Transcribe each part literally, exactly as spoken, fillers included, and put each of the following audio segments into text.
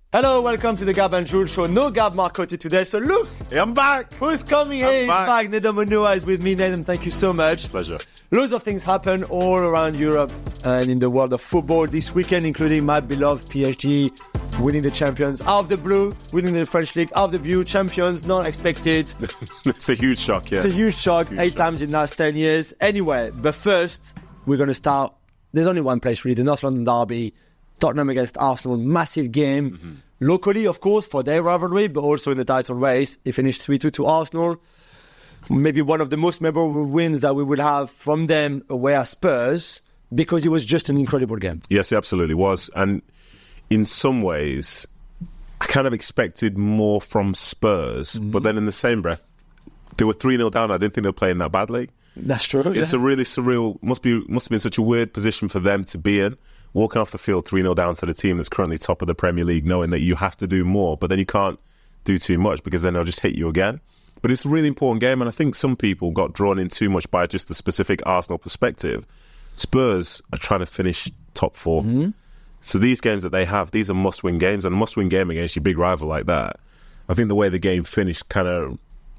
Hello, welcome to the Gab and Jules show. No Gab Marcotti today, so look, hey, I'm back. Who's coming? Hey, he's back. Nathan Monua is with me. Nathan, thank you so much. Pleasure. Loads of things happen all around Europe and in the world of football this weekend, including my beloved P S G winning the champions out of the blue, winning the French league out of the blue, champions not expected. It's a huge shock, yeah. It's a huge shock, huge eight shock. times in the last ten years. Anyway, but first, we're going to start. There's only one place really, the North London derby, Tottenham against Arsenal, massive game. Mm-hmm. Locally, of course, for their rivalry, but also in the title race. It finished three two to Arsenal. Maybe one of the most memorable wins that we will have from them away at Spurs, because it was just an incredible game. Yes, it absolutely was. And in some ways, I kind of expected more from Spurs, mm-hmm. but then in the same breath, they were three nil down. I didn't think they were playing that badly. That's true. It's yeah. a really surreal, must be must have been such a weird position for them to be in. Walking off the field three nil down to the team that's currently top of the Premier League, knowing that you have to do more, but then you can't do too much because then they'll just hit you again. But it's a really important game, and I think some people got drawn in too much by just the specific Arsenal perspective. Spurs are trying to finish top four. Mm-hmm. So these games that they have, these are must-win games, and a must-win game against your big rival like that, I think the way the game finished kind of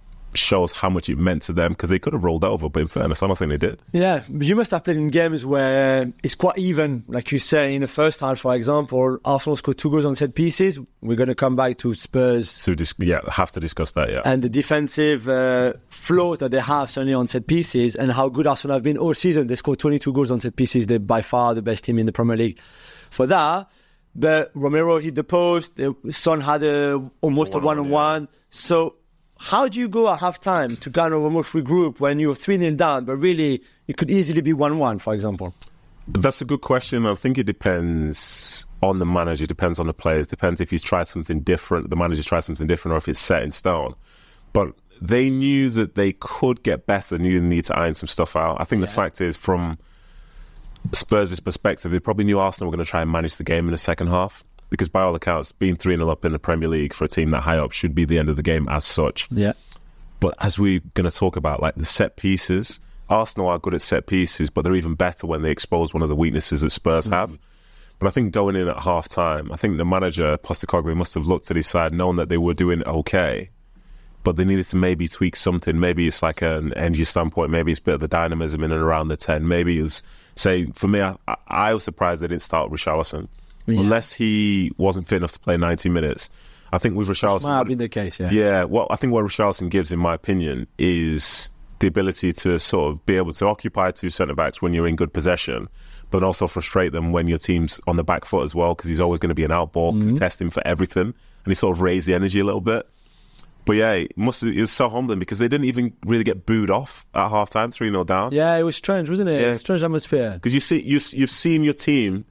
shows how much it meant to them, because they could have rolled over, but in fairness, I don't think they did. Yeah, but you must have played in games where it's quite even, like you say, in the first half, for example, Arsenal scored two goals on set pieces. We're going to come back to Spurs. So dis- yeah, have to discuss that, yeah. And the defensive uh, flow that they have, certainly on set pieces, and how good Arsenal have been all season. They scored twenty-two goals on set pieces. They're by far the best team in the Premier League for that. But Romero hit the post. Son had a, almost one a one-on-one. Yeah. So how do you go at half-time to kind of almost regroup when you're three nil down, but really it could easily be one one, for example? That's a good question. I think it depends on the manager, it depends on the players, it depends if he's tried something different, the manager's tried something different, or if it's set in stone. But they knew that they could get better, they knew they need to iron some stuff out. I think yeah. the fact is, from Spurs' perspective, they probably knew Arsenal were going to try and manage the game in the second half. Because by all accounts, being three nil up in the Premier League for a team that high up should be the end of the game as such. Yeah. But as we're going to talk about, like the set pieces, Arsenal are good at set pieces, but they're even better when they expose one of the weaknesses that Spurs mm-hmm. have. But I think going in at half-time, I think the manager, Postecoglou, must have looked at his side, known that they were doing okay, but they needed to maybe tweak something. Maybe it's like an energy standpoint, maybe it's a bit of the dynamism in and around the ten. Maybe it was, say, for me, I, I was surprised they didn't start Richarlison. Yeah. Unless he wasn't fit enough to play ninety minutes. I think with Richarlison... That might have been the case, yeah. Yeah, well, I think what Richarlison gives, in my opinion, is the ability to sort of be able to occupy two centre-backs when you're in good possession, but also frustrate them when your team's on the back foot as well, because he's always going to be an outball, mm-hmm. contesting for everything, and he sort of raised the energy a little bit. But yeah, it, must have, it was so humbling, because they didn't even really get booed off at half-time, three nil down. Yeah, it was strange, wasn't it? Yeah. Strange atmosphere. Because you see, you, you've seen your team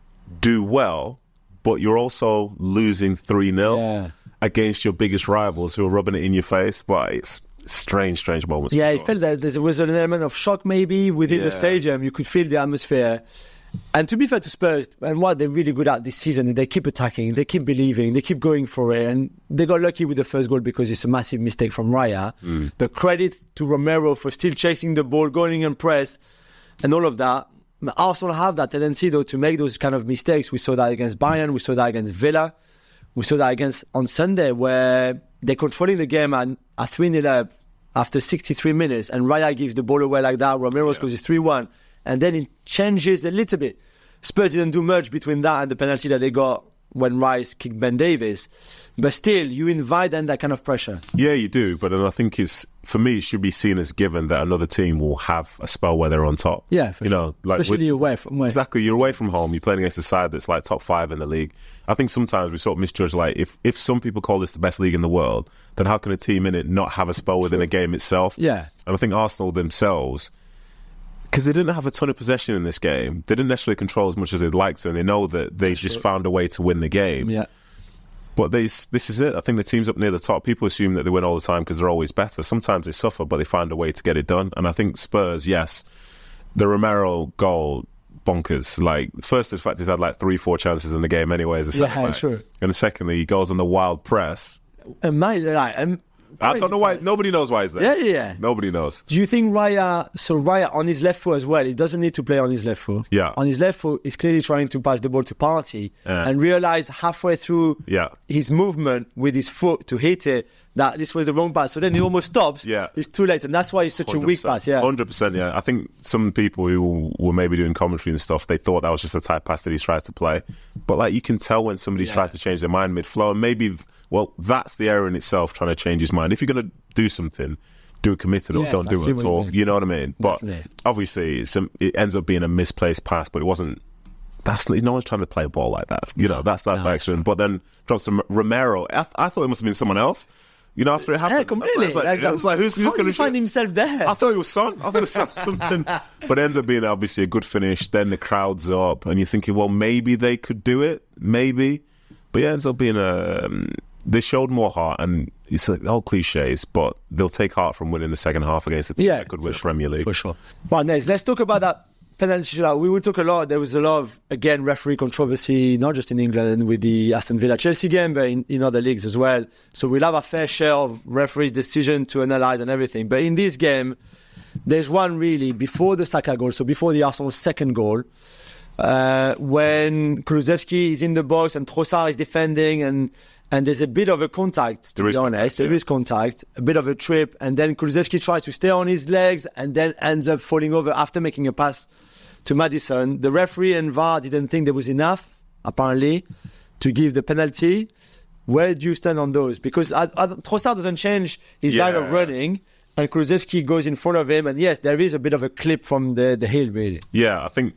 do well, but you're also losing three nil yeah. against your biggest rivals who are rubbing it in your face. But it's strange, strange moments. Yeah, sure. it felt that there was an element of shock maybe within yeah. the stadium. You could feel the atmosphere. And to be fair to Spurs, and what they're really good at this season, they keep attacking, they keep believing, they keep going for it. And they got lucky with the first goal because it's a massive mistake from Raya. Mm. But credit to Romero for still chasing the ball, going and press, and all of that. Arsenal have that tendency, though, to make those kind of mistakes. We saw that against Bayern, we saw that against Villa, we saw that against on Sunday, where they're controlling the game and are three nil up after sixty-three minutes, and Raya gives the ball away like that. Romero yeah. scores his three one, and then it changes a little bit. Spurs didn't do much between that and the penalty that they got when Rice kicked Ben Davies, but still, you invite then that kind of pressure. Yeah, you do, but then I think it's, for me, it should be seen as given that another team will have a spell where they're on top. Yeah, for you sure. know, like especially with, away from away. Exactly, you're away from home. You're playing against a side that's like top five in the league. I think sometimes we sort of misjudge. Like, if if some people call this the best league in the world, then how can a team in it not have a spell within sure. a game itself? Yeah, and I think Arsenal themselves, because they didn't have a ton of possession in this game, they didn't necessarily control as much as they'd like to, and they know that they just sure. found a way to win the game. Yeah. But this, this is it. I think the teams up near the top, people assume that they win all the time because they're always better. Sometimes they suffer, but they find a way to get it done. And I think Spurs, yes, the Romero goal, bonkers. Like, first, the fact he's had like three, four chances in the game anyway as a yeah, centre-back. Sure. And secondly, he goes on the wild press. Amazing. Like, um, I don't know why. Nobody knows why he's there. Yeah, yeah, yeah. Nobody knows. Do you think Raya, so Raya on his left foot as well, he doesn't need to play on his left foot. Yeah. On his left foot, he's clearly trying to pass the ball to Partey Yeah. and realize halfway through Yeah. his movement with his foot to hit it that this was the wrong pass. So then he almost stops. Yeah. It's too late. And that's why it's such a weak pass. Yeah. one hundred percent, yeah. I think some people who were maybe doing commentary and stuff, they thought that was just a type pass that he's tried to play. But like you can tell when somebody's Yeah. tried to change their mind mid-flow, and maybe, well, that's the error in itself, trying to change his mind. If you're going to do something, do it committed or Yes, don't I do see it at what you all. mean. You know what I mean? But Definitely. obviously, it's a, it ends up being a misplaced pass, but it wasn't. That's no one's trying to play a ball like that. You know, that's that no, accident. But then drops to Romero. I, I thought it must have been someone else. You know, after it happened, Yeah, completely. It's like, Like, it's like who's, how who's did going he to find himself there? I thought it was Son. I thought it was Son, something. But it ends up being obviously a good finish. Then the crowd's up, and you're thinking, well, maybe they could do it, maybe. But yeah, it ends up being a. Um, they showed more heart, and it's like all cliches, but they'll take heart from winning the second half against a team Yeah, that could for win the sure, Premier League. For sure. Right, next, let's talk about that penalty shootout. We will talk a lot. There was a lot of, again, referee controversy, not just in England with the Aston Villa-Chelsea game, but in, in other leagues as well. So we'll have a fair share of referees' decision to analyse and everything. But in this game, there's one really before the Saka goal, so before the Arsenal's second goal, uh, when Kulusevski is in the box and Trossard is defending, and and there's a bit of a contact, to There be is honest. contact, There yeah. is contact, a bit of a trip, and then Kulusevski tries to stay on his legs and then ends up falling over after making a pass to Maddison. The referee and V A R didn't think there was enough, apparently, to give the penalty. Where do you stand on those? Because I, I, Trossard doesn't change his line of Yeah. running, and Kulusevski goes in front of him, and yes, there is a bit of a clip from the, the hill, really. Yeah, I think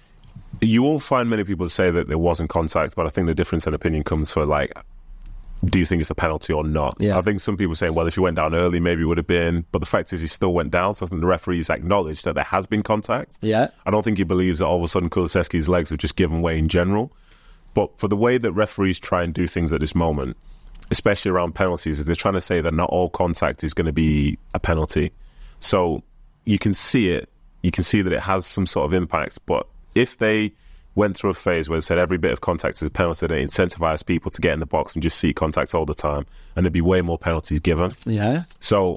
you won't find many people say that there wasn't contact, but I think the difference in opinion comes for like, do you think it's a penalty or not? Yeah. I think some people saying, well, if he went down early, maybe it would have been. But the fact is, he still went down. So I think the referee's acknowledged that there has been contact. Yeah. I don't think he believes that all of a sudden Kulusevski's legs have just given way in general. But for the way that referees try and do things at this moment, especially around penalties, is they're trying to say that not all contact is going to be a penalty. So you can see it. You can see that it has some sort of impact. But if they went through a phase where they said every bit of contact is a penalty, they incentivise people to get in the box and just see contacts all the time, and there'd be way more penalties given. Yeah. So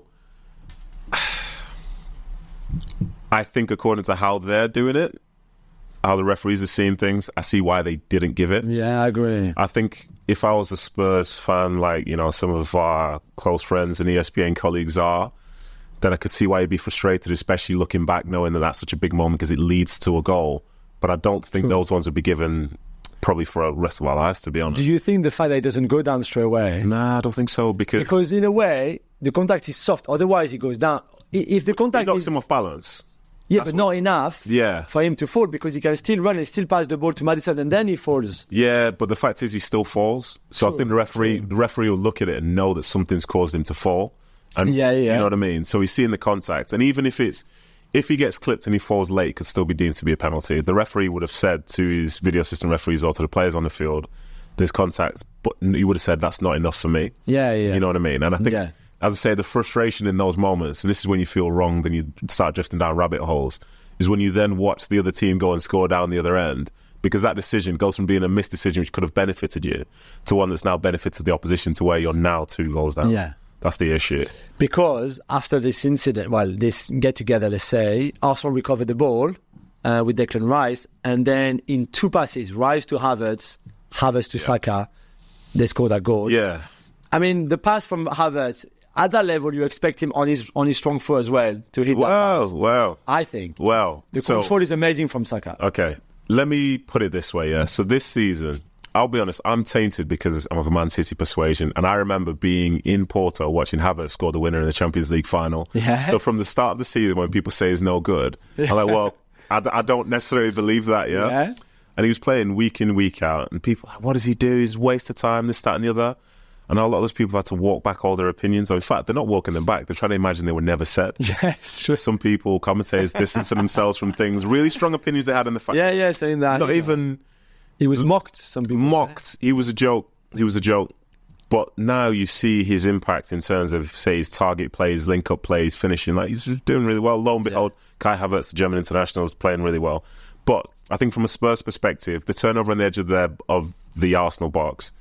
I think according to how they're doing it, how the referees are seeing things, I see why they didn't give it. Yeah, I agree. I think if I was a Spurs fan, like, you know, some of our close friends and E S P N colleagues are, then I could see why you'd be frustrated, especially looking back, knowing that that's such a big moment because it leads to a goal. But I don't think Sure. those ones would be given probably for the rest of our lives, to be honest. Do you think the fact that it doesn't go down straight away? Nah, I don't think so, because, Because in a way, the contact is soft. Otherwise, it goes down. I- If the it contact knocks is him off balance. yeah, That's but not enough Yeah. for him to fall, because he can still run and still pass the ball to Maddison, and then he falls. Yeah, but the fact is he still falls. So I True, think the referee the referee will look at it and know that something's caused him to fall. And Yeah, yeah. you know what I mean? So he's seeing the contact. And even if it's if he gets clipped and he falls late, it could still be deemed to be a penalty. The referee would have said to his video assistant referees or to the players on the field, there's contact, but he would have said that's not enough for me. Yeah, yeah. You know what I mean? And I think, Yeah. as I say, the frustration in those moments, and this is when you feel wrong, then you start drifting down rabbit holes, is when you then watch the other team go and score down the other end, because that decision goes from being a missed decision which could have benefited you to one that's now benefited the opposition to where you're now two goals down. Yeah. That's the issue. Because after this incident, well, this get-together, let's say, Arsenal recovered the ball uh, with Declan Rice, and then in two passes, Rice to Havertz, Havertz to Saka, they scored that goal. Yeah. I mean, the pass from Havertz, at that level, you expect him on his on his strong foot as well to hit that Wow, pass. wow. I think. Wow. The So- control is amazing from Saka. Okay, let me put it this way, yeah. So this season, I'll be honest, I'm tainted because I'm of a Man City persuasion, and I remember being in Porto watching Havertz score the winner in the Champions League final. Yeah. So from the start of the season, when people say he's no good, I'm like, well, I, d- I don't necessarily believe that, yeah? Yeah. And he was playing week in, week out, and people are like, what does he do? He's a waste of time, this, that, and the other. And a lot of those people had to walk back all their opinions. Or in fact, they're not walking them back. They're trying to imagine they were never said. Yes, true. Some people, commentators, distance themselves from things. Really strong opinions they had in the fact. Yeah, yeah, saying that. Not even He was mocked, some people say. mocked. He was a joke. He was a joke. But now you see his impact in terms of, say, his target plays, link-up plays, finishing. Like, he's doing really well. Lo and behold, Kai Havertz, the German international, is playing really well. But I think from a Spurs perspective, the turnover on the edge of the, of the Arsenal box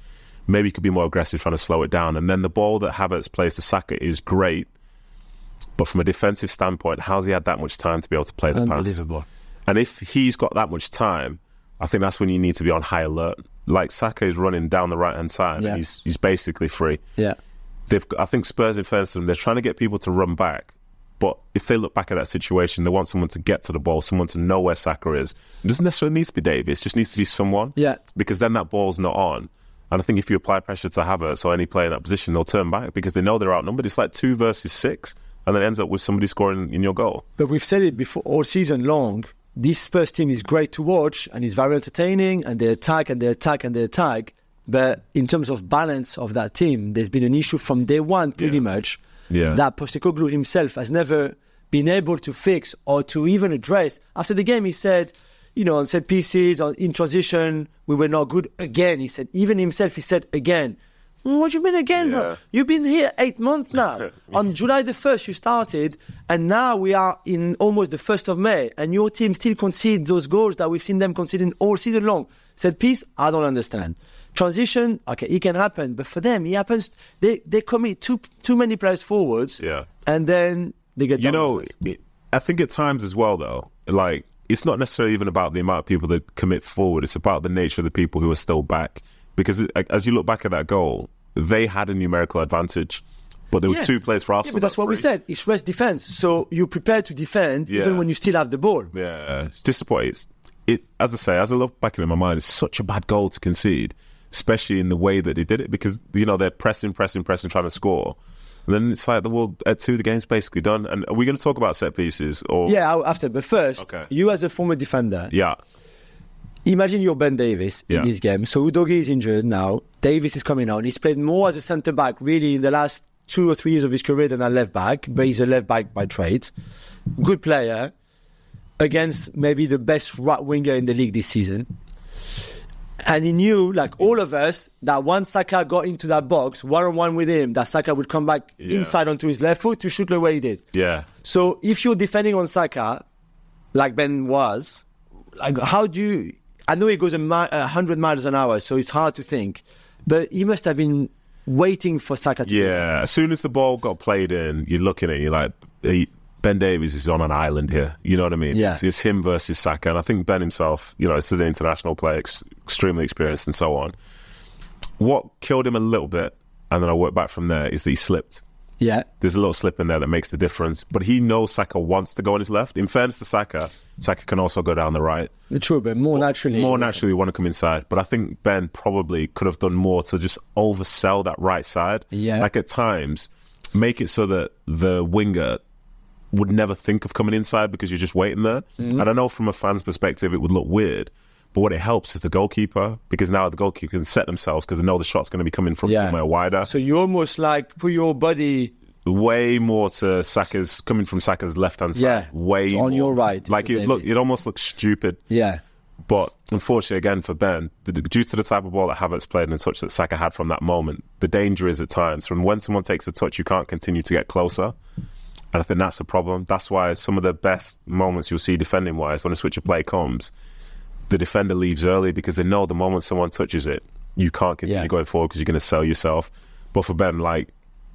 maybe he could be more aggressive, trying to slow it down. And then the ball that Havertz plays to Saka is great, but from a defensive standpoint, how's he had that much time to be able to play the pass? Unbelievable. And if he's got that much time, I think that's when you need to be on high alert. Like Saka is running down the right hand side, yeah. and he's he's basically free. Yeah, they've. I think Spurs, in fairness to them, they're trying to get people to run back. But if they look back at that situation, they want someone to get to the ball, someone to know where Saka is. It doesn't necessarily need to be Davies, it just needs to be someone. Yeah. Because then that ball's not on. And I think if you apply pressure to Havertz or any player in that position, they'll turn back because they know they're outnumbered. It's like two versus six, and then it ends up with somebody scoring in your goal. But we've said it before all season long. This Spurs team is great to watch and it's very entertaining, and they attack and they attack and they attack. But in terms of balance of that team, there's been an issue from day one, pretty Yeah. much, Yeah. that Postecoglou himself has never been able to fix or to even address. After the game, he said, you know, on set pieces, on, in transition, we were not good again. He said, even himself, he said again. What do you mean again, Yeah. bro? You've been here eight months now. On July the first, you started, and now we are in almost the first of May, and your team still concedes those goals that we've seen them conceding all season long. Set piece, I don't understand. Transition, okay, it can happen, but for them, it happens. They they commit too too many players forwards, Yeah. and then they get. You know, dominated. it, I think at times as well, though, like, it's not necessarily even about the amount of people that commit forward. It's about the nature of the people who are still back. Because it, as you look back at that goal, they had a numerical advantage, but there were Yeah. two players for Yeah, Arsenal. but that's what we free. said. It's rest defense, so you prepare to defend Yeah. even when you still have the ball. Yeah, it's disappointing. It's, it, as I say, as I look back in my mind, it's such a bad goal to concede, especially in the way that they did it, because, you know, they're pressing, pressing, pressing, trying to score. And then it's like, well, at two, the game's basically done. And are we going to talk about set pieces? Or Yeah, I'll- after. But first, Okay. you as a former defender, Yeah. imagine you're Ben Davies Yeah. in this game. So Udogie is injured now. Davies is coming out. He's played more as a centre back, really, in the last two or three years of his career than a left back. But he's a left back by trade. Good player against maybe the best right winger in the league this season. And he knew, like all of us, that once Saka got into that box, one on one with him, that Saka would come back Yeah. inside onto his left foot to shoot the way he did. Yeah. So if you're defending on Saka, like Ben was, like how do you? I know he goes a, mi- a hundred miles an hour, so it's hard to think, but he must have been waiting for Saka to. do that. Yeah. As soon as the ball got played in, you're looking at it, you're like, hey, Ben Davies is on an island here. You know what I mean? Yeah. It's, it's him versus Saka. And I think Ben himself, you know, is an international player, ex- extremely experienced and so on. What killed him a little bit, and then I work back from there, is that he slipped. Yeah, There's a little slip in there that makes the difference. But he knows Saka wants to go on his left. In fairness to Saka, Saka can also go down the right. true, but more naturally. More naturally want to come inside. But I think Ben probably could have done more to just oversell that right side. Yeah. Like at times, make it so that the winger would never think of coming inside because you're just waiting there. Mm-hmm. And I know from a fan's perspective it would look weird, but what it helps is the goalkeeper, because now the goalkeeper can set themselves because they know the shot's going to be coming from Yeah. somewhere wider. So you almost like put your body. Way more to Saka's, coming from Saka's left-hand side. Yeah. Way So on more. your right, Like, to it, look, Davies. it almost looks stupid. Yeah, But unfortunately, again, for Ben, the, due to the type of ball that Havertz played and such that Saka had from that moment, the danger is at times from when someone takes a touch, you can't continue to get closer. And I think that's a problem. That's why some of the best moments you'll see defending-wise, when a switch of play comes, the defender leaves early because they know the moment someone touches it, you can't continue Yeah. going forward because you're going to sell yourself. But for Ben, like,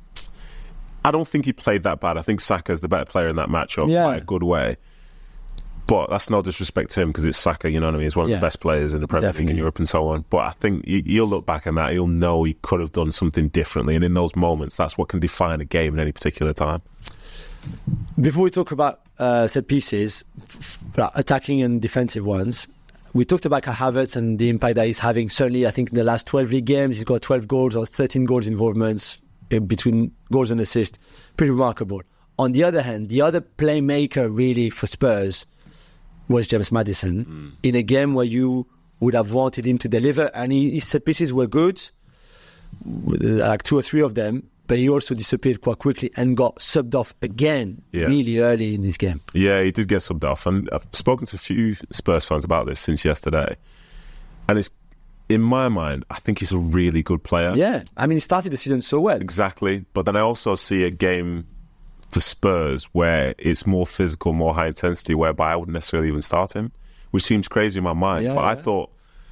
I don't think he played that bad. I think Saka's the better player in that matchup Yeah. by a good way. But that's no disrespect to him because it's Saka, you know what I mean? He's one of Yeah. the best players in the Premier League Definitely. in Europe and so on. But I think he- he'll look back on that. He'll know he could have done something differently. And in those moments, that's what can define a game at any particular time. Before we talk about uh, set pieces, f- f- attacking and defensive ones, we talked about Havertz and the impact that he's having. Certainly, I think in the last twelve league games, he's got twelve goals or thirteen goals involvements uh, between goals and assists. Pretty remarkable. On the other hand, the other playmaker really for Spurs was James Maddison Mm. in a game where you would have wanted him to deliver, and he, his set pieces were good, with, uh, like two or three of them, but he also disappeared quite quickly and got subbed off again Yeah. really early in this game. Yeah, he did get subbed off. And I've spoken to a few Spurs fans about this since yesterday. And it's, in my mind, I think he's a really good player. Yeah, I mean, he started the season so well. Exactly. But then I also see a game for Spurs where it's more physical, more high intensity, whereby I wouldn't necessarily even start him, which seems crazy in my mind. Yeah, but I yeah. thought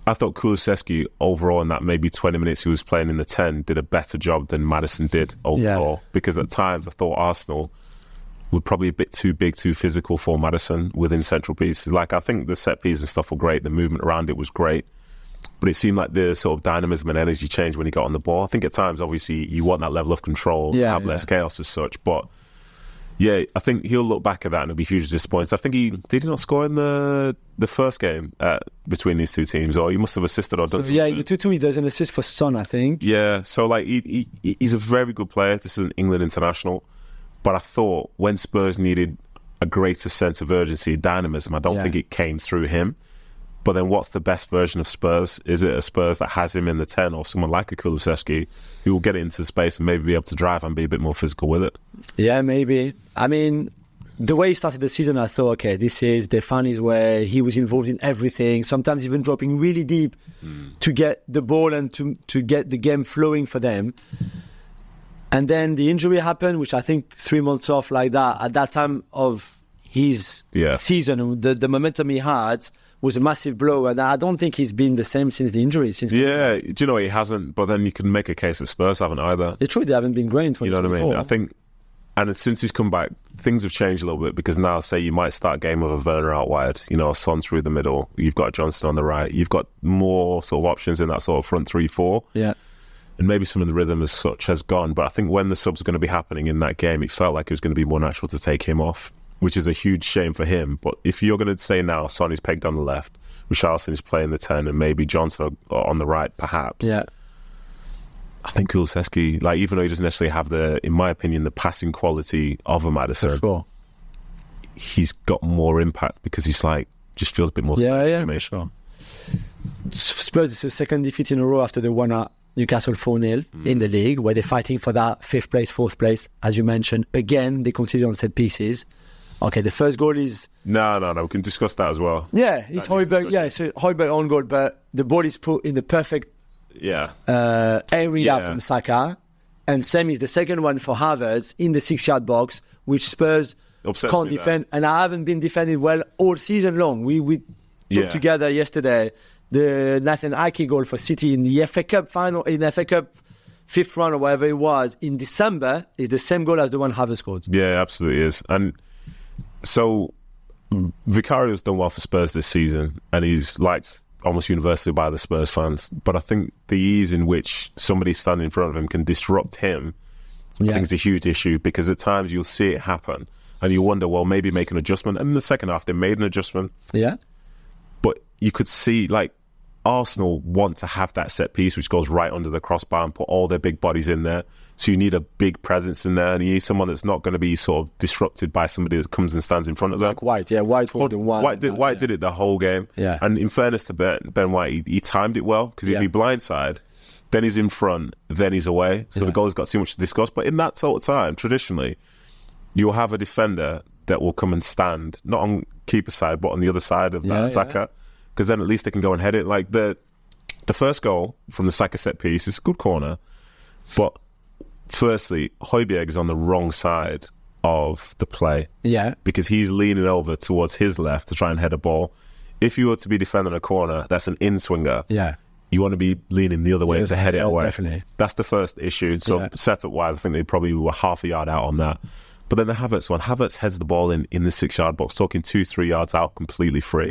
I thought Kulusevski overall in that maybe twenty minutes he was playing in the ten did a better job than Maddison did overall. Yeah. Because at times I thought Arsenal were probably a bit too big, too physical for Maddison within central pieces. Like, I think the set pieces and stuff were great. The movement around it was great. But it seemed like the sort of dynamism and energy changed when he got on the ball. I think at times, obviously, you want that level of control, yeah, have yeah. less chaos as such. But yeah, I think he'll look back at that and it'll be hugely disappointed. I think he did he not score in the the first game uh, between these two teams, or he must have assisted or done so, something. Yeah, in the two two he does an assist for Son, I think. Yeah, so like he, he he's a very good player. This is an England international, but I thought when Spurs needed a greater sense of urgency, dynamism, I don't yeah. think it came through him. But then what's the best version of Spurs? Is it a Spurs that has him in the ten, or someone like a Kulusevski who will get it into space and maybe be able to drive and be a bit more physical with it? Yeah, maybe. I mean, the way he started the season, I thought, okay, this is, they found his way. He was involved in everything, sometimes even dropping really deep mm. to get the ball and to, to get the game flowing for them. And then the injury happened, which I think three months off like that, at that time of his yeah. season, the, the momentum he had was a massive blow, and I don't think he's been the same since the injury. Since yeah, do you know he hasn't? But then you can make a case that Spurs haven't either. It's true, they haven't been great in twenty twenty-four. You know what I mean? I think, and since he's come back, things have changed a little bit, because now, say you might start a game with a Werner out wide, you know, Son through the middle, you've got Johnson on the right, you've got more sort of options in that sort of front three four. Yeah. And maybe some of the rhythm as such has gone, but I think when the subs are going to be happening in that game, it felt like it was going to be more natural to take him off, which is a huge shame for him. But if you're going to say now Son is pegged on the left, Richarlison is playing the ten, and maybe Johnson on the right, perhaps. Yeah. I think Kulusevski, like, even though he doesn't necessarily have the, in my opinion, the passing quality of a Maddison, for sure. he's got more impact because he's like, just feels a bit more yeah, yeah, to me. For sure. Spurs is the second defeat in a row after the one at Newcastle four nil mm. in the league, where they're fighting for that fifth place, fourth place, as you mentioned. Again, they continue on set pieces. Okay, the first goal is... No, no, no, we can discuss that as well. Yeah, it's Højbjerg, yeah, it's a Højbjerg on goal, but the ball is put in the perfect yeah. uh, area yeah. from Saka. And same is the second one for Havertz in the six-yard box, which Spurs Obsessed can't defend. That. And I haven't been defended well all season long. We, we yeah. talked together yesterday, the Nathan Ake goal for City in the F A Cup final, in the F A Cup fifth round or whatever it was, in December, is the same goal as the one Havertz scored. Yeah, absolutely is. And so Vicario's done well for Spurs this season, and he's liked almost universally by the Spurs fans. But I think the ease in which somebody standing in front of him can disrupt him, yeah. I think is a huge issue, because at times you'll see it happen and you wonder, well, maybe make an adjustment. And in the second half, they made an adjustment. Yeah. But you could see, like, Arsenal want to have that set piece which goes right under the crossbar and put all their big bodies in there. So you need a big presence in there, and you need someone that's not going to be sort of disrupted by somebody that comes and stands in front of them. Like White, yeah, White was the one. White did, White yeah. did it the whole game. Yeah. And in fairness to Ben, Ben White, he, he timed it well, because yeah. if he blindside, then he's in front, then he's away. So yeah. the goal's got too much to discuss. But in that total time, traditionally, you'll have a defender that will come and stand, not on keeper side, but on the other side of that yeah, attacker, because yeah. then at least they can go and head it. Like the the first goal from the Saka set piece is a good corner, but firstly, Højbjerg is on the wrong side of the play. Yeah. Because he's leaning over towards his left to try and head a ball. If you were to be defending a corner, that's an in-swinger. Yeah. You want to be leaning the other way yes, to head it yeah, away. Definitely. That's the first issue. So yeah. setup-wise, I think they probably were half a yard out on that. But then the Havertz one, Havertz heads the ball in, in the six-yard box, talking two, three yards out, completely free.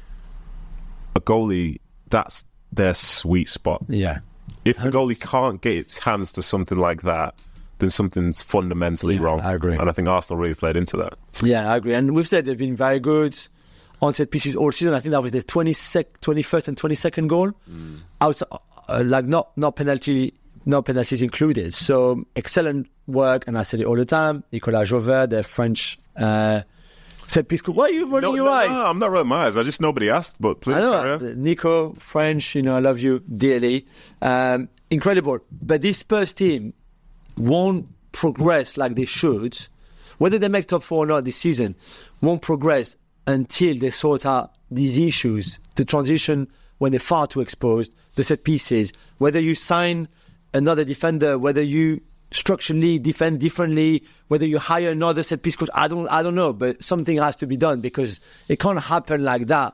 A goalie, that's their sweet spot. Yeah. If the goalie can't get its hands to something like that, then something's fundamentally yeah, wrong. I agree. And I think Arsenal really played into that. Yeah, I agree. And we've said they've been very good on set pieces all season. I think that was their twenty-first and twenty-second goal. Mm. Outside, uh, like not not penalty, no penalties included. So excellent work. And I said it all the time. Nicolas Jauvert, the French uh, set piece. Why are you rolling no, your no, eyes? No, I'm not rolling my eyes. I just nobody asked. But please, I know, Nico, French. You know, I love you dearly. Um, incredible. But this Spurs team won't progress like they should. Whether they make top four or not this season, won't progress until they sort out these issues, the transition when they're far too exposed, the set pieces, whether you sign another defender, whether you structurally defend differently, whether you hire another set piece coach, I don't I don't know, but something has to be done, because it can't happen like that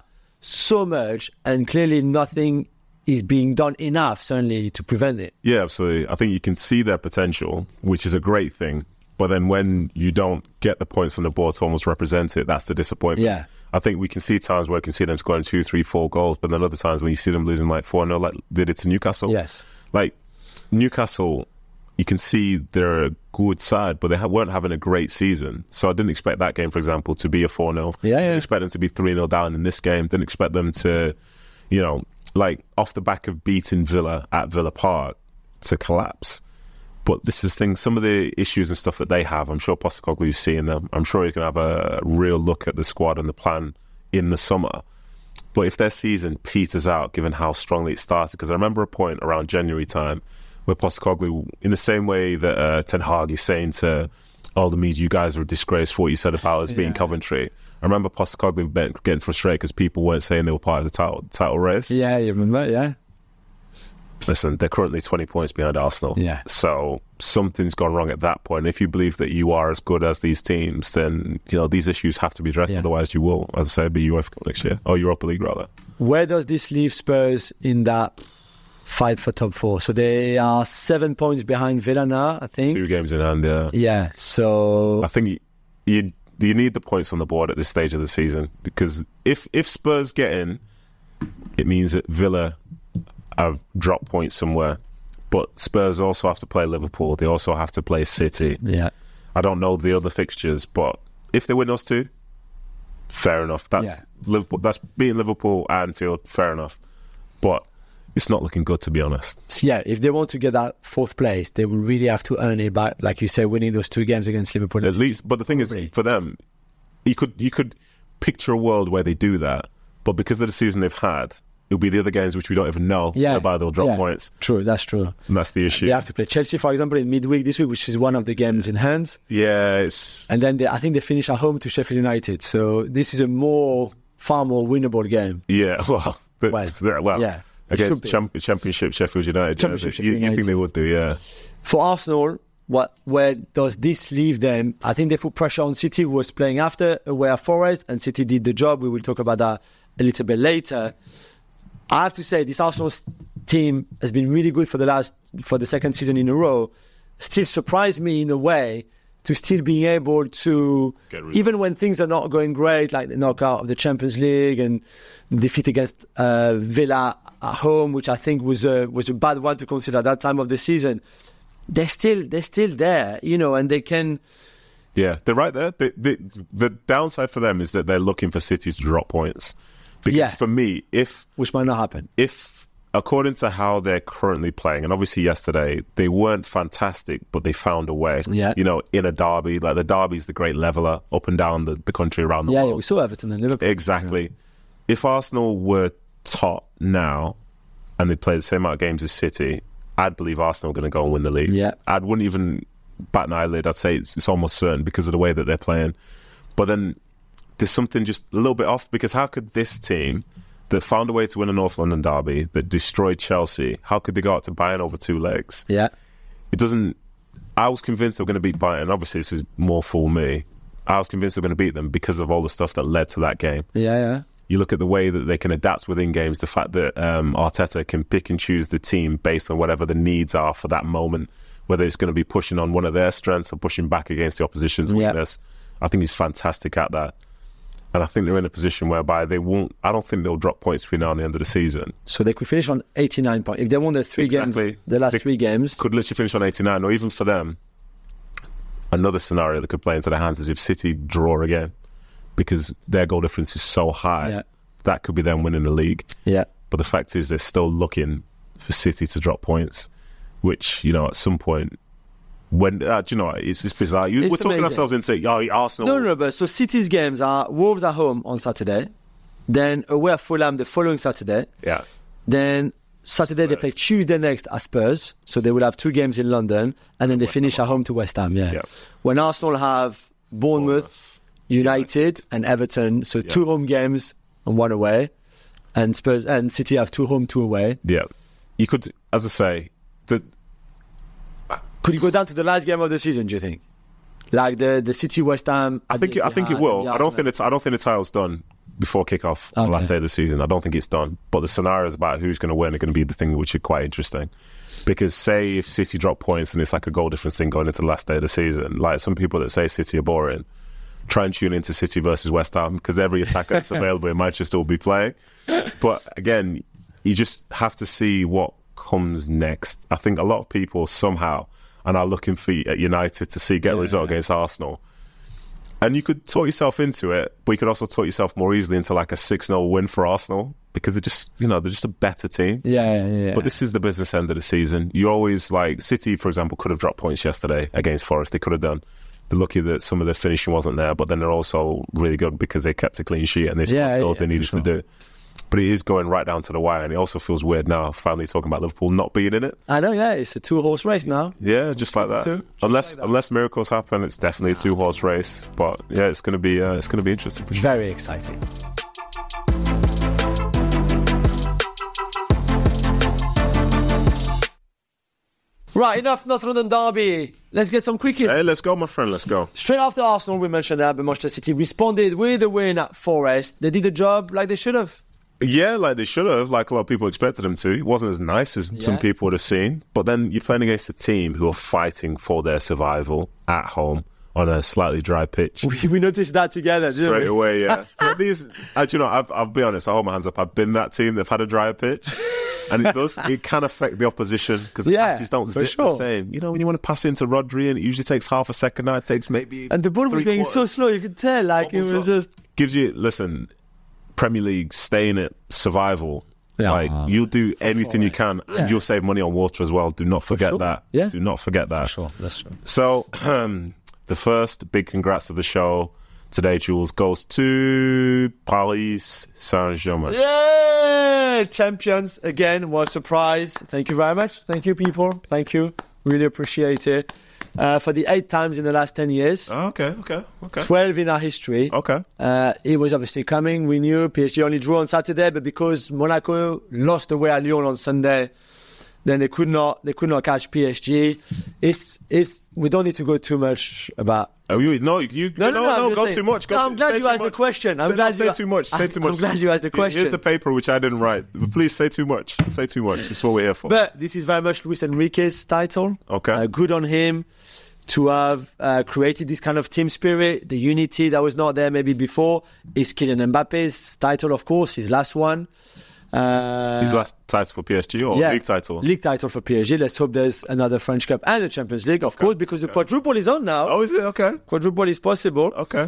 so much, and clearly nothing is being done enough, certainly, to prevent it. Yeah, absolutely. I think you can see their potential, which is a great thing. But then when you don't get the points on the board to almost represent it, that's the disappointment. Yeah. I think we can see times where we can see them scoring two, three, four goals, but then other times when you see them losing like four nil, like they did to Newcastle. Yes. Like Newcastle, you can see they're a good side, but they ha- weren't having a great season. So I didn't expect that game, for example, to be a four nil. Yeah, yeah. Didn't expect them to be three nil down in this game. Didn't expect them to, you know, like off the back of beating Villa at Villa Park, to collapse. But this is things, some of the issues and stuff that they have, I'm sure Postecoglou's seeing them. I'm sure he's going to have a real look at the squad and the plan in the summer. But if their season peters out, given how strongly it started, because I remember a point around January time where Postecoglou, in the same way that uh, Ten Hag is saying to all the media, you guys are a disgrace for what you said about us being Yeah. Coventry. I remember Postecoglou getting frustrated because people weren't saying they were part of the title, title race. Yeah, you remember? Yeah. Listen, they're currently twenty points behind Arsenal. Yeah. So something's gone wrong at that point. If you believe that you are as good as these teams, then you know these issues have to be addressed. Yeah. Otherwise, you will, as I said, be UEFA Cup next year or Europa League rather. Where does this leave Spurs in that fight for top four? So they are seven points behind Villa now, I think. Two games in hand. Yeah. Yeah. So I think you, you you need the points on the board at this stage of the season, because if if Spurs get in, it means that Villa have dropped points somewhere. But Spurs also have to play Liverpool. They also have to play City. yeah, I don't know the other fixtures, but if they win those two, fair enough. That's Yeah. Liverpool. That's beating Liverpool at Anfield. Fair enough. But it's not looking good, to be honest. so yeah. If they want to get that fourth place, they will really have to earn it by, like you say, winning those two games against Liverpool. At least, but the thing Probably. is, for them, you could you could picture a world where they do that, but because of the season they've had, it'll be the other games which we don't even know Yeah. whereby they'll drop Yeah. points. True, that's true. And that's the issue. They have to play Chelsea, for example, in midweek this week, which is one of the games in hand. Yeah, it's And then they, I think they finish at home to Sheffield United. So this is a more, far more winnable game. yeah. Well, but, Well, well, yeah, it should against be. champ, Championship Sheffield United. Championship yeah, you, Sheffield you think United. they would do? Yeah. For Arsenal, what where does this leave them? I think they put pressure on City, who was playing after away at Forest, and City did the job. We will talk about that a little bit later. I have to say, this Arsenal team has been really good for the last for the second season in a row. Still surprised me in a way to still being able to, Get results. even when things are not going great, like the knockout of the Champions League and defeat against uh, Villa at home, which I think was a was a bad one to consider at that time of the season. They're still they're still there, you know, and they can. Yeah, they're right there. The, the, the downside for them is that they're looking for City to drop points. Because Yeah. for me, if Which might not happen. if according to how they're currently playing, and obviously yesterday they weren't fantastic, but they found a way. Yeah. You know, in a derby, like the derby's the great leveler up and down the, the country around the Yeah, yeah, world. we saw Everton and Liverpool. Exactly. If Arsenal were top now and they play the same amount of games as City, I'd believe Arsenal are going to go and win the league. Yeah. I wouldn't even bat an eyelid. I'd say it's, it's almost certain because of the way that they're playing. But then there's something just a little bit off, because how could this team that found a way to win a North London derby, that destroyed Chelsea, how could they go out to Bayern over two legs? Yeah, It doesn't... I was convinced they were going to beat Bayern. Obviously, this is more for me. I was convinced they were going to beat them because of all the stuff that led to that game. yeah, yeah. You look at the way that they can adapt within games, the fact that um, Arteta can pick and choose the team based on whatever the needs are for that moment, whether it's going to be pushing on one of their strengths or pushing back against the opposition's Yeah. weakness. I think he's fantastic at that. And I think they're in a position whereby they won't, I don't think they'll drop points between now and the end of the season. So they could finish on eighty-nine points. If they won the three Exactly. games, the last They three games. Could literally finish on eighty-nine, or even for them, another scenario that could play into their hands is if City draw again, because their goal difference is so high. Yeah. That could be them winning the league. Yeah. But the fact is, they're still looking for City to drop points, which, you know, at some point, when uh, do you know, what, it's, it's bizarre. You, It's we're talking amazing. ourselves into, oh, Arsenal. No, no, no, but so City's games are Wolves at home on Saturday, then away at Fulham the following Saturday, Yeah, then Saturday they play Tuesday next at Spurs, so they will have two games in London, and then they finish at home to West Ham. Yeah. Yeah. When Arsenal have Bournemouth, United, and Everton, so two home games and one away, and Spurs and City have two home, two away. yeah. You could, as I say, the Could you go down to the last game of the season? Do you think, like the the City West Ham? I think I think it will. I don't think it's I don't think the title's done before kickoff on Okay. the last day of the season. I don't think it's done. But the scenarios about who's going to win are going to be the thing which are quite interesting. Because say if City drop points and it's like a goal difference thing going into the last day of the season, like some people that say City are boring, try and tune into City versus West Ham because every attacker that's available in Manchester will be playing. But again, you just have to see what comes next. I think a lot of people somehow are now looking for at United to see get a Yeah. result against Arsenal. And you could talk yourself into it, but you could also talk yourself more easily into like a six nil win for Arsenal because they're just, you know, they're just a better team. Yeah, yeah, yeah. But this is the business end of the season. You always, like, City, for example, could have dropped points yesterday against Forest. They could have done. They're lucky that some of the finishing wasn't there, but then they're also really good because they kept a clean sheet and they scored Yeah, the goals yeah, they for needed sure. to do. But it is going right down to the wire, and it also feels weird now, finally talking about Liverpool not being in it. I know, yeah, it's a two-horse race now. Yeah, just like that. Two, just unless like that. unless miracles happen, it's definitely a two-horse race. But yeah, it's going to be uh, it's going to be interesting for sure. Very exciting. Right, enough North London derby. Let's get some quickies. Hey, let's go, my friend. Let's go. Straight after Arsenal, we mentioned that, but Manchester City responded with a win at Forest. They did the job like they should have. Yeah, like they should have, like a lot of people expected them to. It wasn't as nice as some Yeah. people would have seen. But then you're playing against a team who are fighting for their survival at home on a slightly dry pitch. We, we noticed that together, didn't Straight we? away, yeah. But these, uh, do you know, I've, I'll be honest, I'll hold my hands up. I've been that team that've had a drier pitch. And it does, it can affect the opposition because the Yeah, passes don't for zip sure. the same. You know, when you want to pass into Rodri and it usually takes half a second, now it takes maybe And the ball was three going so quarters. slow, you could tell, like Almost it was so. just... Gives you, listen, Premier League, staying at survival. Yeah. Like, you'll do anything you can Yeah. and you'll save money on water as well. Do not forget sure. that. Yeah. Do not forget that. Sure, that's true. So, um, the first big congrats of the show today, Jules, goes to Paris Saint-Germain. Yeah! Champions again. What a surprise. Thank you very much. Thank you, people. Thank you. Really appreciate it. Uh, for the eight times in the last ten years. Oh, okay, okay, okay. twelve in our history. Okay. Uh, it was obviously coming. We knew P S G only drew on Saturday, but because Monaco lost away at Lyon on Sunday, then they could not they could not catch P S G. It's it's we don't need to go too much about. Oh, you, no, you No, no, no, I'm just go saying- too much. Go No, too- I'm glad say you too asked the much. question. I'm say, glad no, say you- too much. Say too I'm much. glad you asked the Here- question. Here's the paper which I didn't write. Please say too much. Say too much. It's what we're here for. But this is very much Luis Enrique's title. Okay. Uh, good on him to have uh, created this kind of team spirit, the unity that was not there maybe before. It's Kylian Mbappe's title, of course, his last one. Uh, His last title for P S G or yeah, league title? League title for P S G. Let's hope there's another French Cup and a Champions League, of course, because the quadruple is on now. Oh, is it? Okay. Quadruple is possible. Okay.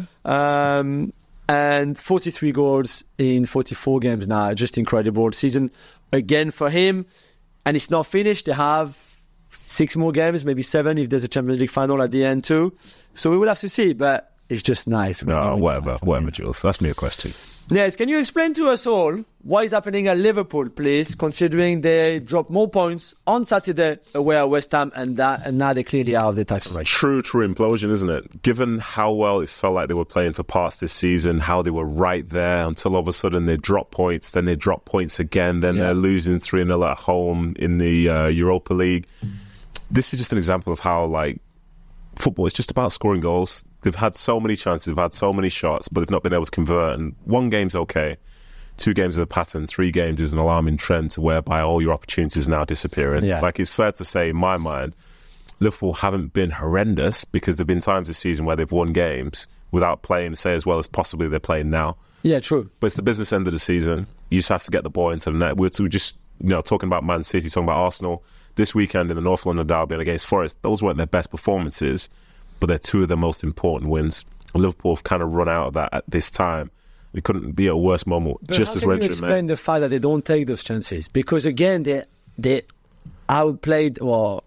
Um, and forty-three goals in forty-four games now. Just incredible season again for him. And it's not finished. They have six more games, maybe seven if there's a Champions League final at the end too. So we will have to see, but it's just nice. No, whatever, whatever, Jules. That's me a question. Yes, can you explain to us all what is happening at Liverpool, please, considering they dropped more points on Saturday away at West Ham and that, and now they're clearly out of the title race. True, true implosion, isn't it? Given how well it felt like they were playing for parts this season, how they were right there until all of a sudden they drop points, then they drop points again, then Yeah. they're losing three nil at home in the uh, Europa League. This is just an example of how, like, football is just about scoring goals. They've had so many chances, they've had so many shots, but they've not been able to convert. And one game's okay. Two games is a pattern. Three games is an alarming trend to whereby all your opportunities are now disappearing. Yeah. Like, it's fair to say, in my mind, Liverpool haven't been horrendous because there have been times this season where they've won games without playing, say, as well as possibly they're playing now. Yeah, true. But it's the business end of the season. You just have to get the ball into the net. We're just, you know, talking about Man City, talking about Arsenal. This weekend in the North London derby against Forest, those weren't their best performances, but they're two of the most important wins. Liverpool have kind of run out of that at this time. It couldn't be a worse moment, But just how as can you Renfrew explain meant. the fact that they don't take those chances? Because again, they they outplayed or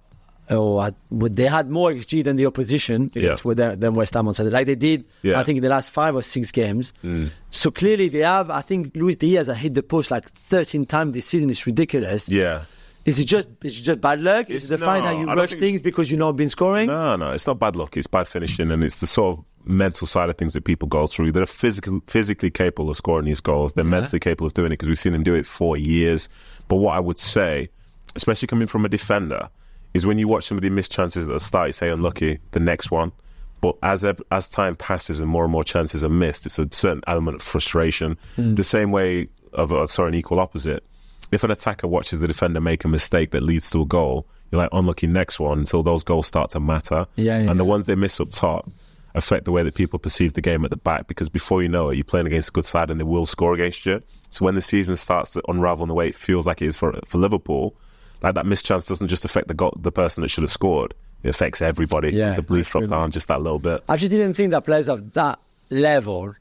or they had more X G than the opposition against Yeah. than West Ham on Saturday, like they did. Yeah. I think in the last five or six games. Mm. So clearly they have. I think Luis Diaz has hit the post like thirteen times this season. It's ridiculous. Yeah. Is it just is it just bad luck? Is It's- it the fact no, that you I don't rush think things it's- because you've not been scoring? No, no, it's not bad luck. It's bad finishing, and it's the sort of mental side of things that people go through. They're physically, physically capable of scoring these goals. They're mentally capable of doing it because we've seen them do it for years. But what I would say, especially coming from a defender, is when you watch somebody miss chances at the start, you say unlucky, the next one. But as ev- as time passes and more and more chances are missed, it's a certain element of frustration. Mm. The same way of, uh, sorry, an equal opposite. If an attacker watches the defender make a mistake that leads to a goal, you're like, unlucky next one, until those goals start to matter. Yeah, yeah, and the yeah. ones they miss up top affect the way that people perceive the game at the back, because before you know it, you're playing against a good side and they will score against you. So when the season starts to unravel in the way it feels like it is for for Liverpool, like that missed chance doesn't just affect the go- the person that should have scored. It affects everybody. Yeah, the belief drops down just that little bit. I just didn't think that players of that level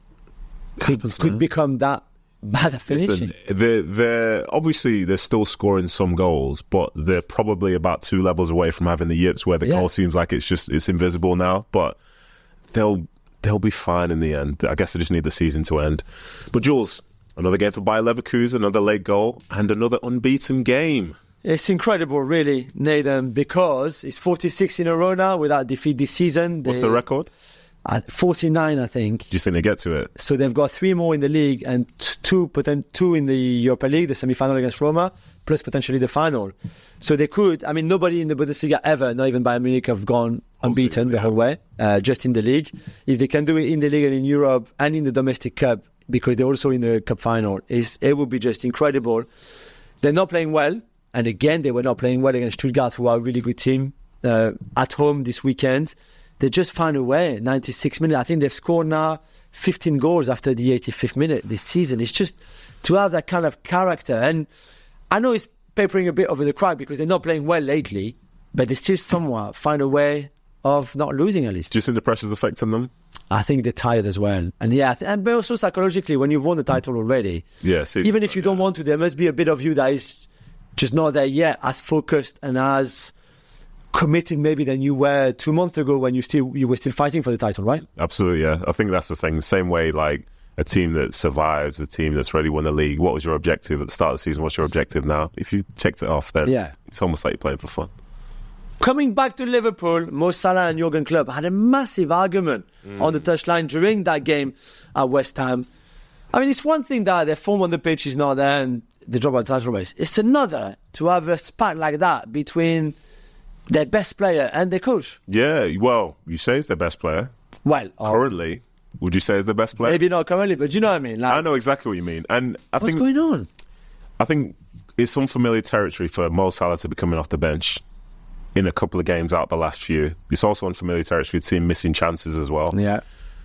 could, Happens, could man. become that bad at finishing. Listen, they're, they're obviously they're still scoring some goals, but they're probably about two levels away from having the yips where the Yeah. goal seems like it's just it's invisible now. But they'll they'll be fine in the end. I guess they just need the season to end. But Jules, another game for Bayer Leverkusen, another late goal, and another unbeaten game. It's incredible, really, Nathan, because it's forty-six in a row now without defeat this season. What's They- the record? At forty-nine, I think. Do you think they get to it? So they've got three more in the league and t- two poten- two in the Europa League, the semi-final against Roma, plus potentially the final. So they could. I mean, nobody in the Bundesliga ever, not even Bayern Munich, have gone unbeaten the yeah. whole way, uh, just in the league. If they can do it in the league and in Europe and in the domestic cup, because they're also in the cup final, is it would be just incredible. They're not playing well, and again, they were not playing well against Stuttgart, who are a really good team uh, at home this weekend. They just found a way. ninety-six minutes. I think they've scored now fifteen goals after the eighty-fifth minute this season. It's just to have that kind of character. And I know it's papering a bit over the crack because they're not playing well lately, but they still somewhat find a way of not losing at least. Do you think the pressure's affecting them? I think they're tired as well. And yeah, and but also psychologically, when you've won the title already, Yeah. See, even if you don't want to, there must be a bit of you that is just not there yet, as focused and as committed maybe than you were two months ago when you still you were still fighting for the title, right? Absolutely, yeah. I think that's the thing. The same way, like a team that survives, a team that's already won the league. What was your objective at the start of the season? What's your objective now? If you checked it off, then Yeah. it's almost like you're playing for fun. Coming back to Liverpool, Mo Salah and Jurgen Klopp had a massive argument mm. on the touchline during that game at West Ham. I mean, it's one thing that their form on the pitch is not there and they drop out the title race. It's another to have a spat like that between their best player and their coach. Yeah, well, you say he's their best player. Well, oh, Currently, would you say he's the best player? maybe not currently, but you know what I mean? Like, I know exactly what you mean. And I what's think going on? I think it's unfamiliar territory for Mo Salah to be coming off the bench in a couple of games out the last few. It's also unfamiliar territory to team missing chances as well. Yeah.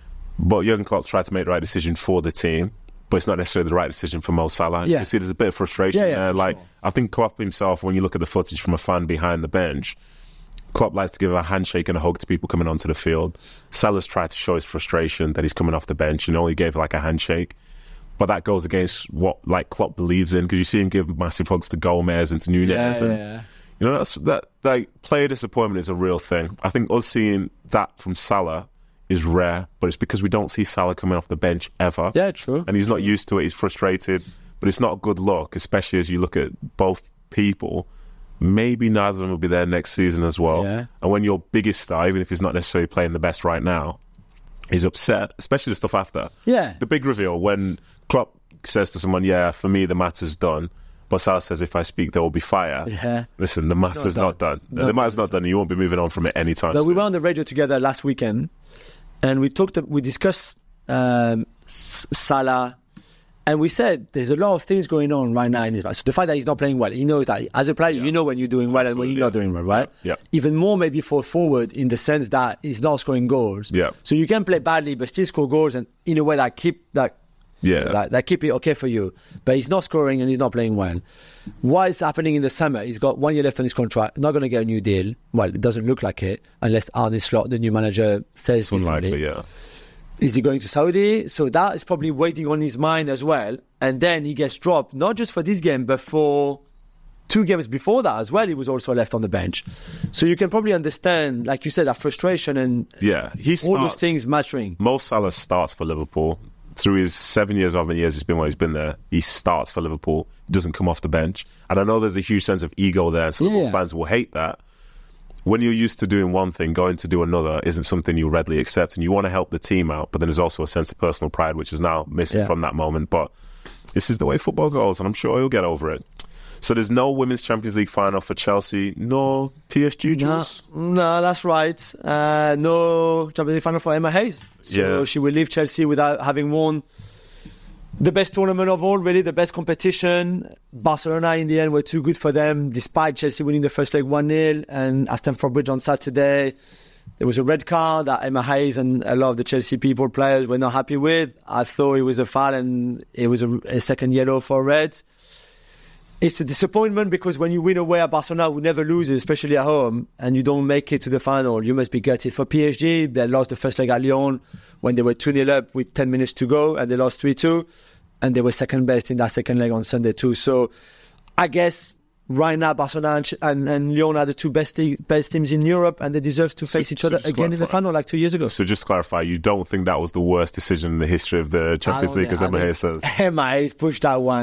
But Jurgen Klopp's tried to make the right decision for the team, but it's not necessarily the right decision for Mo Salah. Yeah. You see there's a bit of frustration Yeah, yeah, there. for Like sure. I think Klopp himself, when you look at the footage from a fan behind the bench, Klopp likes to give a handshake and a hug to people coming onto the field. Salah's tried to show his frustration that he's coming off the bench and only gave like a handshake. But that goes against what like Klopp believes in, because you see him give massive hugs to Gomez and to Nunez. Yeah, and, yeah. You know, that's, that like player disappointment is a real thing. I think us seeing that from Salah is rare, but it's because we don't see Salah coming off the bench ever. Yeah, true. And he's not used to it. He's frustrated, but it's not a good look, especially as you look at both people. Maybe neither of them will be there next season as well. Yeah. And when your biggest star, even if he's not necessarily playing the best right now, is upset, especially the stuff after. Yeah. The big reveal when Klopp says to someone, yeah, for me, the matter's done. But Salah says, if I speak, there will be fire. Yeah. Listen, the matter's not not done. done. No, the matter's not done. And you won't be moving on from it anytime But soon. we were on the radio together last weekend, and we talked. We discussed um, S- Salah, and we said there's a lot of things going on right now in his life. So the fact that he's not playing well, he knows that as a player, Yeah. you know when you're doing well and when Absolutely, you're not yeah. doing well, right? Yeah. Even more maybe for forward in the sense that he's not scoring goals. Yeah. So you can play badly but still score goals, and in a way that keep that. Yeah. That, that keep it okay for you, but he's not scoring and he's not playing well. What is happening in the summer? He's got one year left on his contract. Not going to get a new deal. Well, it doesn't look like it, unless Arne Slot, the new manager, says It's unlikely, differently. yeah. Is he going to Saudi? So that is probably waiting on his mind as well. And then he gets dropped, not just for this game, but for two games before that as well. He was also left on the bench. So you can probably understand, like you said, that frustration and Yeah. He all those starts- things mattering. Mo Salah starts for Liverpool. Through his seven years, however many years he's been where he's been there, he starts for Liverpool. He doesn't come off the bench. And I know there's a huge sense of ego there, and some Yeah. fans will hate that. When you're used to doing one thing, going to do another isn't something you readily accept, and you want to help the team out, but then there's also a sense of personal pride, which is now missing Yeah. from that moment. But this is the way football goes, and I'm sure he'll get over it. So there's no Women's Champions League final for Chelsea, no P S G, No, Jules? no, that's right. Uh, no Champions League final for Emma Hayes. So Yeah. she will leave Chelsea without having won the best tournament of all, really, the best competition. Barcelona, in the end, were too good for them, despite Chelsea winning the first leg one nil. And at Stamford Bridge on Saturday, there was a red card that Emma Hayes and a lot of the Chelsea people, players, were not happy with. I thought it was a foul and it was a, a second yellow for red. It's a disappointment because when you win away at Barcelona, who never loses, especially at home, and you don't make it to the final, you must be gutted. For P S G, they lost the first leg at Lyon when they were two nil up with ten minutes to go, and they lost three two, and they were second best in that second leg on Sunday too. So I guess right now Barcelona and, and, and Lyon are the two best, te- best teams in Europe, and they deserve to face So- each so other just again in the clarify. final like two years ago. So just to clarify, you don't think that was the worst decision in the history of the Champions League, as Emma Hayes says? Emma Hayes pushed that one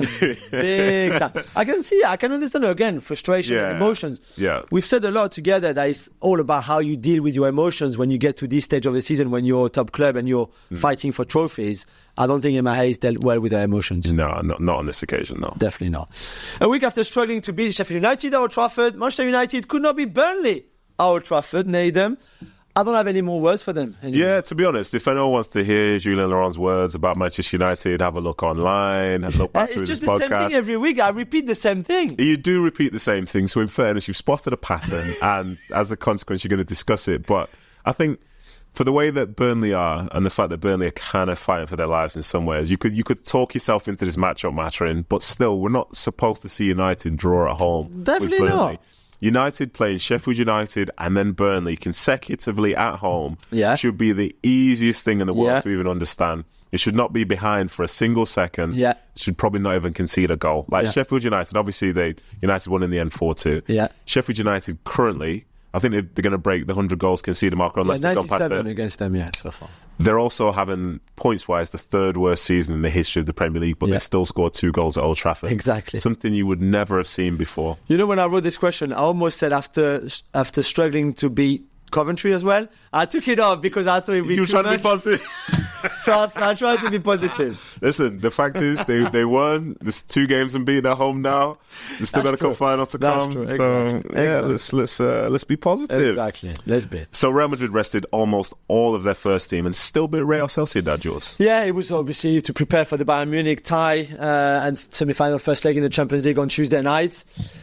big time. I can see, I can understand again frustration Yeah. and emotions. Yeah. We've said a lot together that it's all about how you deal with your emotions when you get to this stage of the season when you're a top club and you're Mm. fighting for trophies. I don't think Emma Hayes dealt well with her emotions. No, not, not on this occasion, no. Definitely not. A week after struggling to beat Sheffield United at Old Trafford, Manchester United could not beat Burnley at Old Trafford, Needham. I don't have any more words for them anymore. Yeah, to be honest, if anyone wants to hear Julien Laurent's words about Manchester United, have a look online, have a look Uh, back to it's his just the podcast. same thing every week. I repeat the same thing. You do repeat the same thing. So in fairness, you've spotted a pattern, and as a consequence, you're going to discuss it. But I think for the way that Burnley are, and the fact that Burnley are kind of fighting for their lives in some ways, you could you could talk yourself into this matchup mattering. But still, we're not supposed to see United draw at home. Definitely with Burnley. not. United playing Sheffield United and then Burnley consecutively at home Yeah. should be the easiest thing in the world Yeah. to even understand. It should not be behind for a single second. Yeah. Should probably not even concede a goal. Like Yeah. Sheffield United, obviously they United won in the end four two. Yeah. Sheffield United currently, I think they're, they're going to break the one hundred goals conceded marker unless Yeah, they've gone past ninety-seven it. against them, yeah, so far. They're also having, points-wise, the third worst season in the history of the Premier League, but Yeah. they still scored two goals at Old Trafford. Exactly. Something you would never have seen before. You know, when I wrote this question, I almost said after after struggling to beat Coventry as well, I took it off because I thought it would be You were too trying to much. be positive. So I, I tried to be positive. Listen, the fact is, they they won. There's two games unbeaten at home now. There's still got a That's couple true. finals to That's come. true. So Exactly. yeah, Exactly. let's let's uh, let's be positive. Exactly. Let's be. So Real Madrid rested almost all of their first team and still beat Real Sociedad, Jules. Yeah, it was obviously to prepare for the Bayern Munich tie uh, and semi-final first leg in the Champions League on Tuesday night.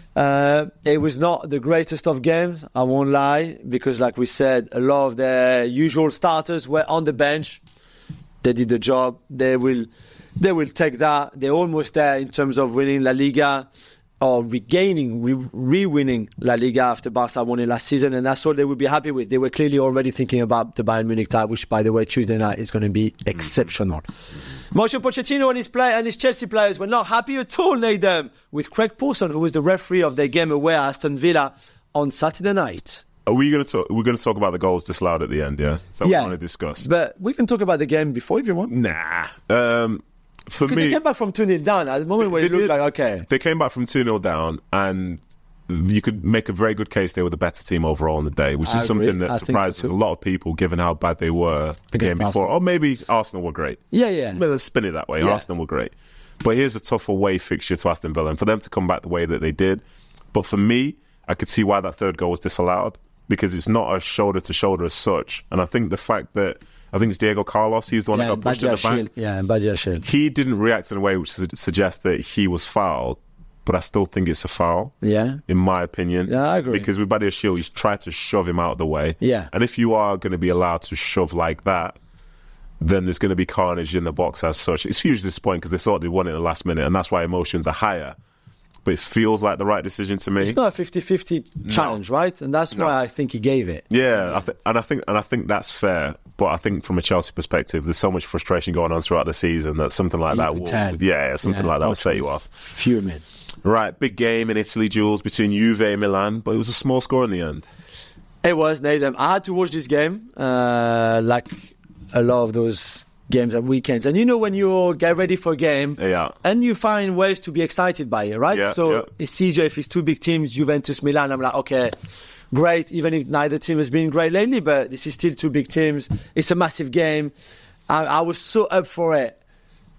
Uh, it was not the greatest of games, I won't lie, because like we said, a lot of their usual starters were on the bench. They did the job. They will, they will take that. They're almost there in terms of winning La Liga or regaining, re- re-winning La Liga after Barca won it last season, and that's all they would be happy with. They were clearly already thinking about the Bayern Munich tie, which, by the way, Tuesday night is going to be exceptional. Mauricio Pochettino and his play and his Chelsea players were not happy at all, Nathan, with Craig Pawson, who was the referee of their game away at Aston Villa on Saturday night. Are we going to talk? We're going to talk about the goals disallowed at the end. Yeah, is that what we want to discuss? But we can talk about the game before if you want. Nah. Um, for Because me, they came back from two nil down at the moment where it They looked did- like, okay. They came back from two nil down, and you could make a very good case they were the better team overall on the day, which I is agree. something that I think so surprises too. a lot of people given how bad they were the Against game before. Arsenal. Or maybe Arsenal were great. Yeah, yeah. Well, let's spin it that way. Yeah. Arsenal were great. But here's a tough away fixture to Aston Villa, and for them to come back the way that they did. But for me, I could see why that third goal was disallowed, because it's not a shoulder to shoulder as such. And I think the fact that I think it's Diego Carlos, he's the one Yeah, that got pushed in the Badiashile. back. Yeah, and Badiashile. He didn't react in a way which su- suggests that he was fouled, but I still think it's a foul. Yeah. In my opinion. Yeah, I agree. Because with Badiashile, he's tried to shove him out of the way. Yeah. And if you are going to be allowed to shove like that, then there's going to be carnage in the box as such. It's hugely disappointing because they thought they won it in the last minute, and that's why emotions are higher. But it feels like the right decision to me. It's not a fifty-fifty challenge, right? And that's No. why I think he gave it. Yeah, I th- and I think and I think that's fair. But I think from a Chelsea perspective, there's so much frustration going on throughout the season that something like You that could will, tell. yeah, yeah, something Yeah, like that will Poch set you was off. Fuming. Right, big game in Italy, Jules, between Juve and Milan, but it was a small score in the end. It was, Nathan. I had to watch this game, uh, like a lot of those games at weekends. And you know when you get ready for a game, Yeah. and you find ways to be excited by it, right? Yeah, so yeah. it's easier if it's two big teams, Juventus, Milan. I'm like, okay, great, even if neither team has been great lately, but this is still two big teams. It's a massive game. I, I was so up for it.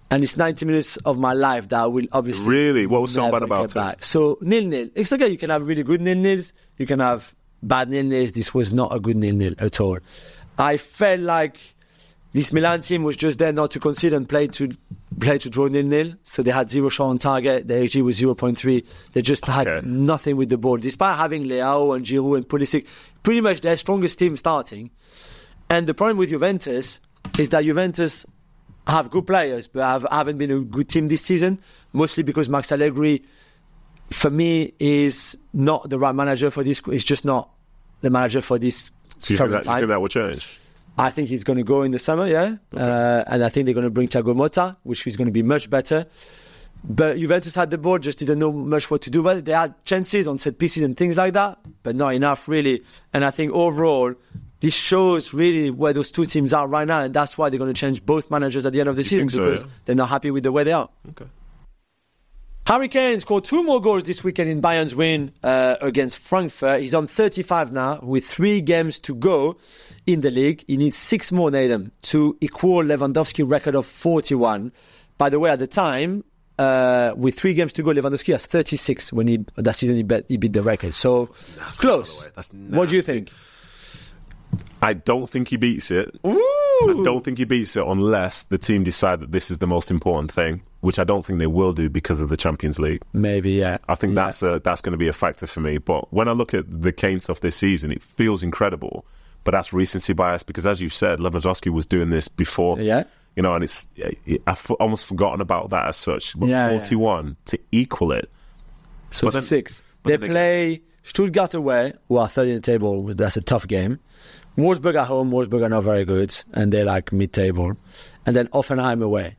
And it's ninety minutes of my life that I will obviously Really? What was so never bad about get it? back. So nil-nil. It's okay, you can have really good nil-nils, you can have bad nil-nils. This was not a good nil-nil at all. I felt like this Milan team was just there not to concede and play to play to draw nil-nil. So they had zero shot on target. The X G was zero point three. They just Okay. had nothing with the ball. Despite having Leao and Giroud and Pulisic, pretty much their strongest team starting. And the problem with Juventus is that Juventus have good players, but have, haven't been a good team this season, mostly because Max Allegri, for me, is not the right manager for this. He's just not the manager for this So you think, current that, you time. think that will change? I think he's going to go in the summer, yeah. Okay. Uh, and I think they're going to bring Thiago Motta, which is going to be much better. But Juventus had the ball, just didn't know much what to do with it. They had chances on set pieces and things like that, but not enough, really. And I think overall, this shows really where those two teams are right now, and that's why they're going to change both managers at the end of the You season think so, because yeah? they're not happy with the way they are. Okay. Harry Kane scored two more goals this weekend in Bayern's win uh, against Frankfurt. He's on thirty-five now with three games to go in the league. He needs six more, Nathan, to equal Lewandowski's record of forty-one. By the way, at the time, uh, with three games to go, Lewandowski has thirty-six when he that season he, bet, he beat the record. So nasty, close. by the way. That's What do you nasty. think? I don't think he beats it. Ooh. I don't think he beats it unless the team decide that this is the most important thing, which I don't think they will do because of the Champions League. Maybe, yeah. I think Yeah. that's a, that's going to be a factor for me. But when I look at the Kane stuff this season, it feels incredible. But that's recency bias because, as you've said, Lewandowski was doing this before. Yeah. You know, and it's it, I've f- almost forgotten about that as such. But Yeah, yeah. forty-one to equal it. So But then- six. but They then play Stuttgart away, who are third in the table. That's a tough game. Wolfsburg at home. Wolfsburg are not very good, and they're like mid-table. And then Offenheim away.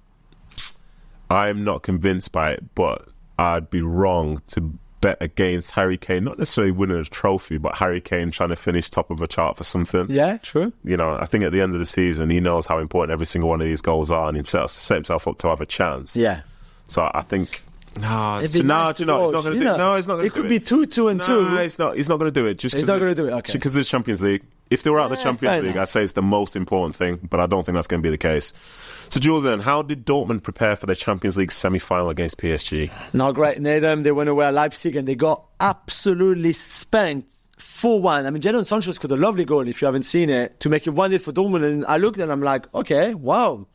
I'm not convinced by it, but I'd be wrong to bet against Harry Kane, not necessarily winning a trophy, but Harry Kane trying to finish top of a chart for something. Yeah, true. You know, I think at the end of the season, he knows how important every single one of these goals are, and he set, set himself up to have a chance. Yeah. So I think. No, It'd it's, be no, nice do you to know, he's watch, not going to you do know. it. No, he's not going It to do could be two, two, and no, two. he's not. He's not going to do it. Just He's 'cause not of- gonna do it, okay. Because of the Champions League. If they were out of the Yeah, Champions fair League, enough. I'd say it's the most important thing. But I don't think that's going to be the case. So, Jules, then, how did Dortmund prepare for the Champions League semi-final against P S G? Not great, Nathan. They went away at Leipzig and they got absolutely spanked four one. I mean, Jadon Sancho scored a lovely goal, if you haven't seen it, to make it one nil for Dortmund. And I looked and I'm like, okay, wow.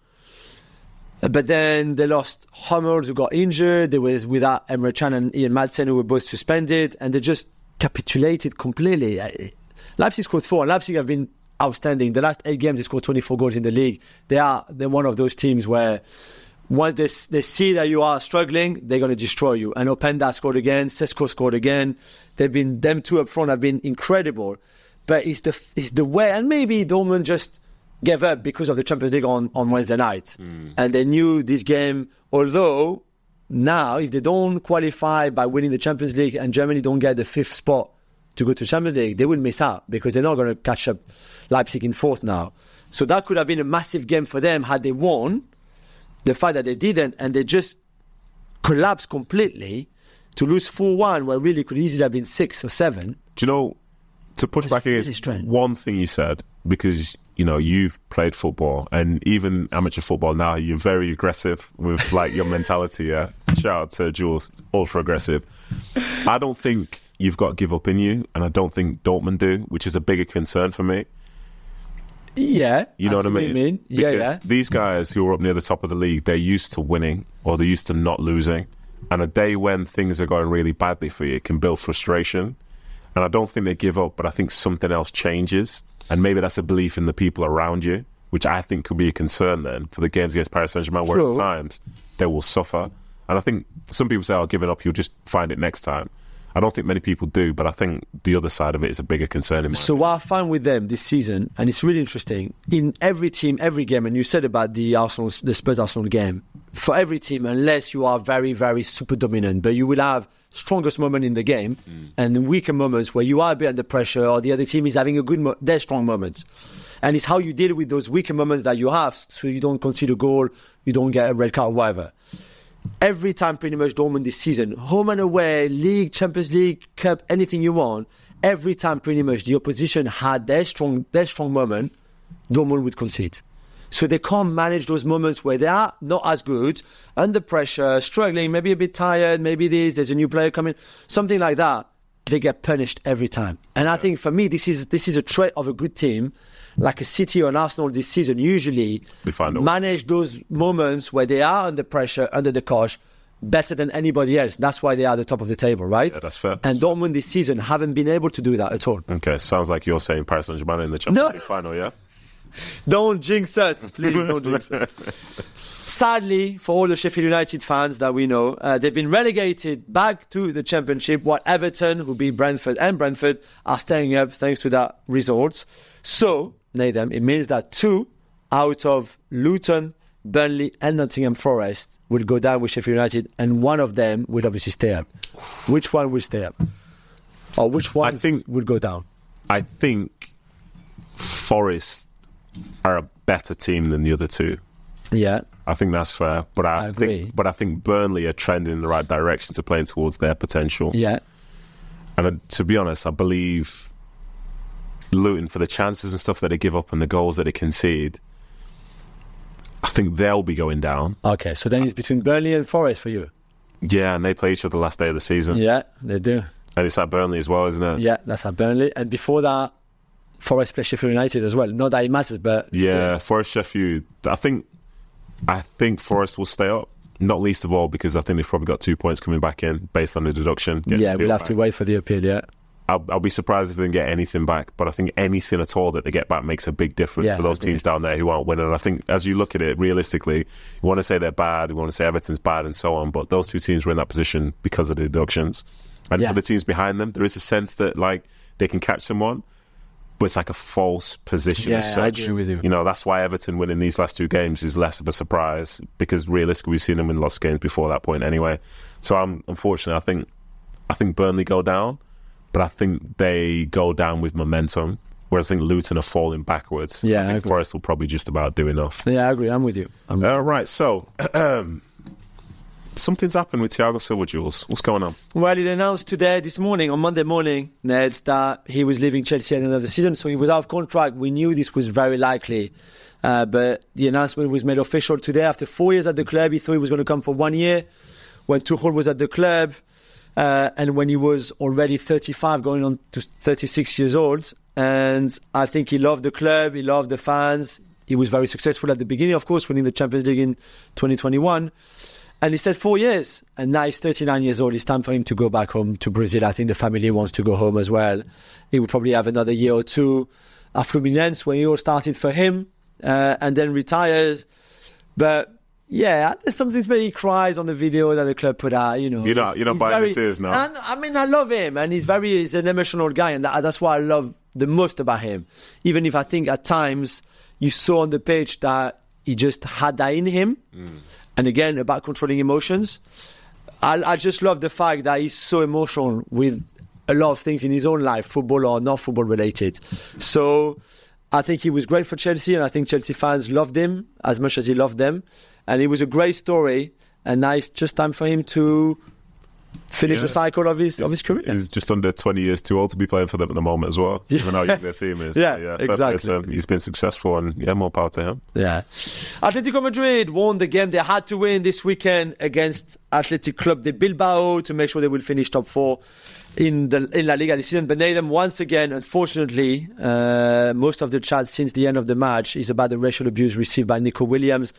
But then they lost Hummels, who got injured. They were without Emre Can and Ian Madsen, who were both suspended. And they just capitulated completely. Leipzig scored four. And Leipzig have been outstanding. The last eight games, they scored twenty-four goals in the league. They are they're one of those teams where once they, they see that you are struggling, they're going to destroy you. And Openda scored again. Sesko scored again. They've been, them two up front have been incredible. But it's the, it's the way, and maybe Dortmund just gave up because of the Champions League on, on Wednesday night. Mm. And they knew this game, although now, if they don't qualify by winning the Champions League and Germany don't get the fifth spot to go to Champions League, they will miss out because they're not going to catch up Leipzig in fourth now. So that could have been a massive game for them had they won. The fact that they didn't and they just collapsed completely to lose four one, where really could easily have been six or seven. Do you know, to push back really against strange. one thing you said, because, you know, you've played football and even amateur football now, you're very aggressive with, like, your mentality, yeah? Shout out to Jules, ultra aggressive. I don't think you've got give up in you, and I don't think Dortmund do, which is a bigger concern for me. Yeah. You know what I see mean? you mean. Yeah, Because yeah. these guys who are up near the top of the league, they're used to winning or they're used to not losing. And a day when things are going really badly for you can build frustration. And I don't think they give up, but I think something else changes. And maybe that's a belief in the people around you, which I think could be a concern then for the games against Paris Saint-Germain, where True. at times they will suffer. And I think some people say, I'll give it up, you'll just find it next time. I don't think many people do, but I think the other side of it is a bigger concern in my So what I found with them this season, and it's really interesting, in every team, every game, and you said about the Arsenal, the Spurs Arsenal game, for every team, unless you are very, very super dominant, but you will have strongest moment in the game mm. and weaker moments where you are a bit under pressure or the other team is having a good, mo- their strong moments. And it's how you deal with those weaker moments that you have so you don't concede a goal, you don't get a red card, whatever. Every time pretty much Dortmund this season, home and away, league, Champions League, Cup, anything you want, every time pretty much the opposition had their strong their strong moment, Dortmund would concede. So they can't manage those moments where they are not as good, under pressure, struggling, maybe a bit tired, maybe this, there's a new player coming, something like that. They get punished every time. And I think for me, this is this is a trait of a good team, like a City or an Arsenal this season, usually manage those moments where they are under pressure, under the cosh, better than anybody else. That's why they are at the top of the table, right? Yeah, that's fair. And Dortmund this season haven't been able to do that at all. Okay, sounds like you're saying Paris Saint-Germain in the Champions no. League final, yeah? Don't jinx us, please. Don't jinx us. Sadly, for all the Sheffield United fans that we know, uh, they've been relegated back to the Championship, while Everton, who beat Brentford and Brentford, are staying up thanks to that result. So, Nathan, it means that two out of Luton, Burnley and Nottingham Forest will go down with Sheffield United, and one of them will obviously stay up. Which one will stay up? Or which one will go down? I think Forest are a better team than the other two. Yeah, I think that's fair. But I, I agree. think, but I think Burnley are trending in the right direction to playing towards their potential. Yeah, and uh, to be honest, I believe Luton, for the chances and stuff that they give up and the goals that they concede, I think they'll be going down. Okay, so then it's between Burnley and Forest for you. Yeah, and they play each other the last day of the season. Yeah, they do. And it's at Burnley as well, isn't it? Yeah, that's at Burnley. And before that, Forest play Sheffield United as well. Not that it matters, but yeah, still. Forest Sheffield. I think, I think Forest will stay up. Not least of all because I think they've probably got two points coming back in based on the deduction. Yeah, we'll have back. to wait for the appeal. Yeah, I'll, I'll be surprised if they didn't get anything back. But I think anything at all that they get back makes a big difference yeah, for those teams down there who aren't winning. And I think as you look at it realistically, you want to say they're bad, you want to say Everton's bad, and so on. But those two teams were in that position because of the deductions. And yeah. for the teams behind them, there is a sense that like they can catch someone. But it's like a false position yeah, as such. I agree with you. You know, that's why Everton winning these last two games is less of a surprise because realistically we've seen them win lots of games before that point anyway. So I'm unfortunately I think I think Burnley go down, but I think they go down with momentum. Whereas I think Luton are falling backwards. Yeah, I think I Forest will probably just about do enough. Yeah, I agree. I'm with you. I'm All right, so um, something's happened with Thiago Silva, Jules. What's going on? Well, it announced today, this morning, on Monday morning, Ned, that he was leaving Chelsea at the end of the season. So he was out of contract. We knew this was very likely. Uh, but the announcement was made official today. After four years at the club, he thought he was going to come for one year. When Tuchel was at the club, uh, and when he was already thirty-five, going on to thirty-six years old. And I think he loved the club. He loved the fans. He was very successful at the beginning, of course, winning the Champions League in twenty twenty-one. And he said four years, and now he's thirty-nine years old. It's time for him to go back home to Brazil. I think the family wants to go home as well. He will probably have another year or two at Fluminense when it all started for him, uh, and then retires. But yeah, there's something where he cries on the video that the club put out. You know, you're not, you're not buying the tears now. And, I mean, I love him, and he's very, he's an emotional guy, and that, that's what I love the most about him. Even if I think at times you saw on the page that he just had that in him. Mm. And again, about controlling emotions. I, I just love the fact that he's so emotional with a lot of things in his own life, football or not football related. So I think he was great for Chelsea, and I think Chelsea fans loved him as much as he loved them. And it was a great story. And now it's just time for him to finish yeah. the cycle of his he's, of his career. He's just under twenty years too old to be playing for them at the moment as well. Yeah. Even how young their team is. yeah, yeah, exactly. He's been successful, and yeah, more power to him. Yeah. Atletico Madrid won the game they had to win this weekend against Athletic Club de Bilbao to make sure they will finish top four in the in La Liga this season. But Nathan, once again, unfortunately, uh, most of the chat since the end of the match is about the racial abuse received by Nico Williams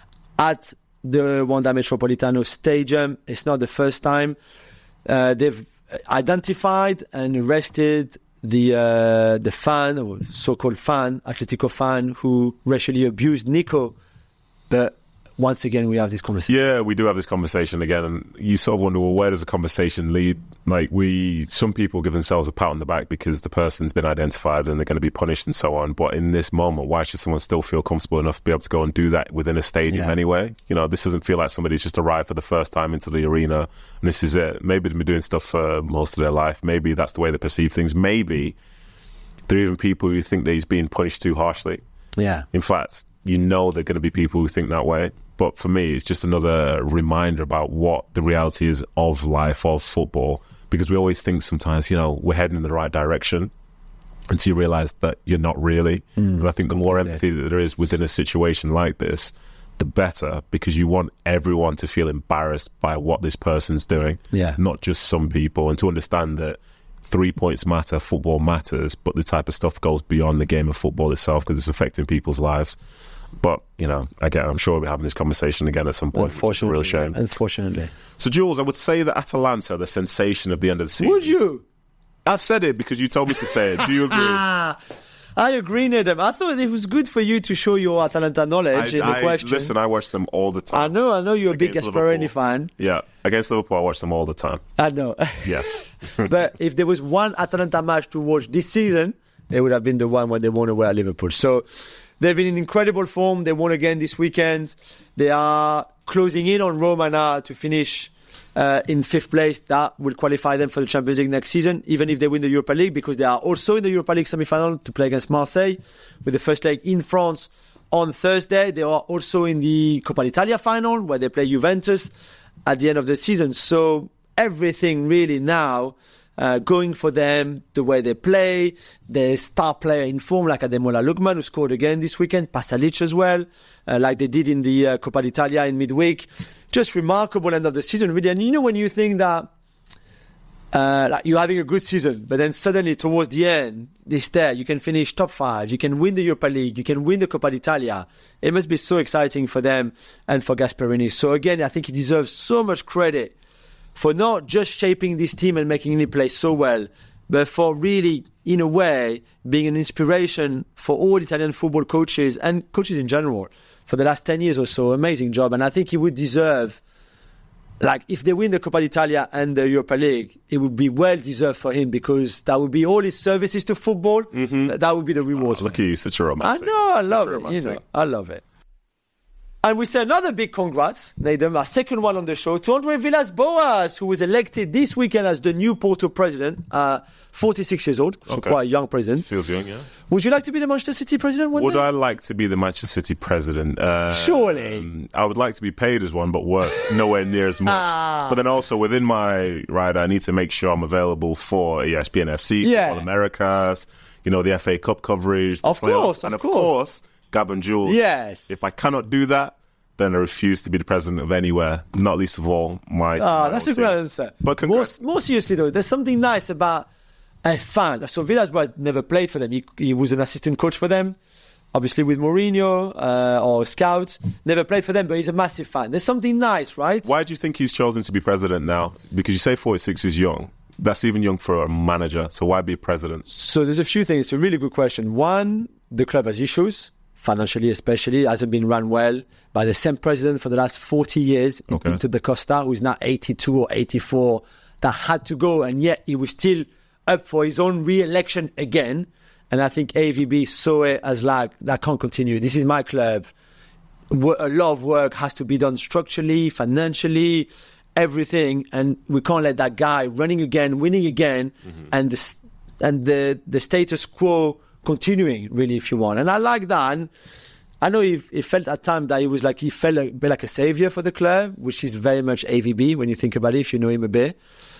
at the Wanda Metropolitano Stadium. It's not the first time. Uh, they've identified and arrested the uh, the fan, or so-called fan, Atletico fan, who racially abused Nico. But once again, we have this conversation. Yeah, we do have this conversation again, and you sort of wonder, well, where does the conversation lead? Like, we, some people give themselves a pat on the back because the person's been identified and they're going to be punished and so on. But in this moment, why should someone still feel comfortable enough to be able to go and do that within a stadium yeah. anyway? You know, this doesn't feel like somebody's just arrived for the first time into the arena and this is it. Maybe they've been doing stuff for most of their life. Maybe that's the way they perceive things. Maybe there are even people who think that he's being punished too harshly. Yeah. In fact, you know there are going to be people who think that way. But for me, it's just another reminder about what the reality is of life, of football, because we always think sometimes, you know, we're heading in the right direction. until you realise that you're not really. Mm. And I think the more Yeah. empathy that there is within a situation like this, the better, because you want everyone to feel embarrassed by what this person's doing, Yeah. not just some people, and to understand that three points matter, football matters, but the type of stuff goes beyond the game of football itself because it's affecting people's lives. But, you know, again, I'm sure we'll be having this conversation again at some point. Which is a real shame. Unfortunately. So, Jules, I would say that Atalanta are the sensation of the end of the season. Would you? I've said it because you told me to say it. Do you agree? Ah, I agree, Nedum. I thought it was good for you to show your Atalanta knowledge I, in the I- question. Listen, I watch them all the I time. know, I know you're a big Against Gasperini Liverpool. fan. Yeah, against Liverpool, I watch them all the time. I know. Yes. But if there was one Atalanta match to watch this season, it would have been the one when they won away at Liverpool. So they've been in incredible form. They won again this weekend. They are closing in on Roma now to finish uh, in fifth place. That will qualify them for the Champions League next season, even if they win the Europa League, because they are also in the Europa League semi-final to play against Marseille with the first leg in France on Thursday. They are also in the Coppa d'Italia final where they play Juventus at the end of the season. So everything really now uh, going for them, the way they play, the star player in form like Ademola Lookman, who scored again this weekend, Pasalic as well, uh, like they did in the uh, Coppa d'Italia in midweek. Just remarkable end of the season, really. And you know, when you think that uh, like you're having a good season, but then suddenly towards the end, this there, you can finish top five, you can win the Europa League, you can win the Coppa d'Italia. It must be so exciting for them and for Gasperini. So again, I think he deserves so much credit for not just shaping this team and making it play so well, but for really, in a way, being an inspiration for all Italian football coaches and coaches in general for the last ten years or so. Amazing job. And I think he would deserve, like, if they win the Coppa d'Italia and the Europa League, it would be well deserved for him, because that would be all his services to football. Mm-hmm. That would be the reward. Oh, look at you, such a I romantic. know, I Such love a it. You romantic. know, I love it. And we say another big congrats, Nedum, our second one on the show, to Andre Villas-Boas, who was elected this weekend as the new Porto president, uh, forty-six years old, so Okay. quite a young president. Feels young, yeah. Would you like to be the Manchester City president one Would day? I like to be the Manchester City president? Uh, Surely. um, I would like to be paid as one, but work nowhere near as much. Ah. But then also within my ride, I need to make sure I'm available for E S P N F C, Yeah. Football Americas, you know, the F A Cup coverage, the Of playoffs, course, and of of course. course, Gab and Jules. Yes. If I cannot do that, then I refuse to be the president of anywhere, not least of all my. Ah, my that's own a great team. answer. But more, congrats. more seriously, though, there's something nice about a fan. So Villas-Boas never played for them. He, he was an assistant coach for them, obviously with Mourinho uh, or Scout. Never played for them, but he's a massive fan. There's something nice, right? Why do you think he's chosen to be president now? Because you say forty-six is young. That's even young for a manager. So why be president? So there's a few things. It's a really good question. One, the club has issues, financially especially, hasn't been run well by the same president for the last forty years, Okay. Pinto da Costa, who is now eighty-two or eighty-four, that had to go, and yet he was still up for his own re-election again. And I think A V B saw it as like, that can't continue. This is my club. Wo- A lot of work has to be done structurally, financially, everything, and we can't let that guy running again, winning again, and the s- and the the status quo continuing, really, if you want. And I like that. And I know he, he felt at times that he was like he felt like, a bit like a savior for the club, which is very much A V B when you think about it, if you know him a bit.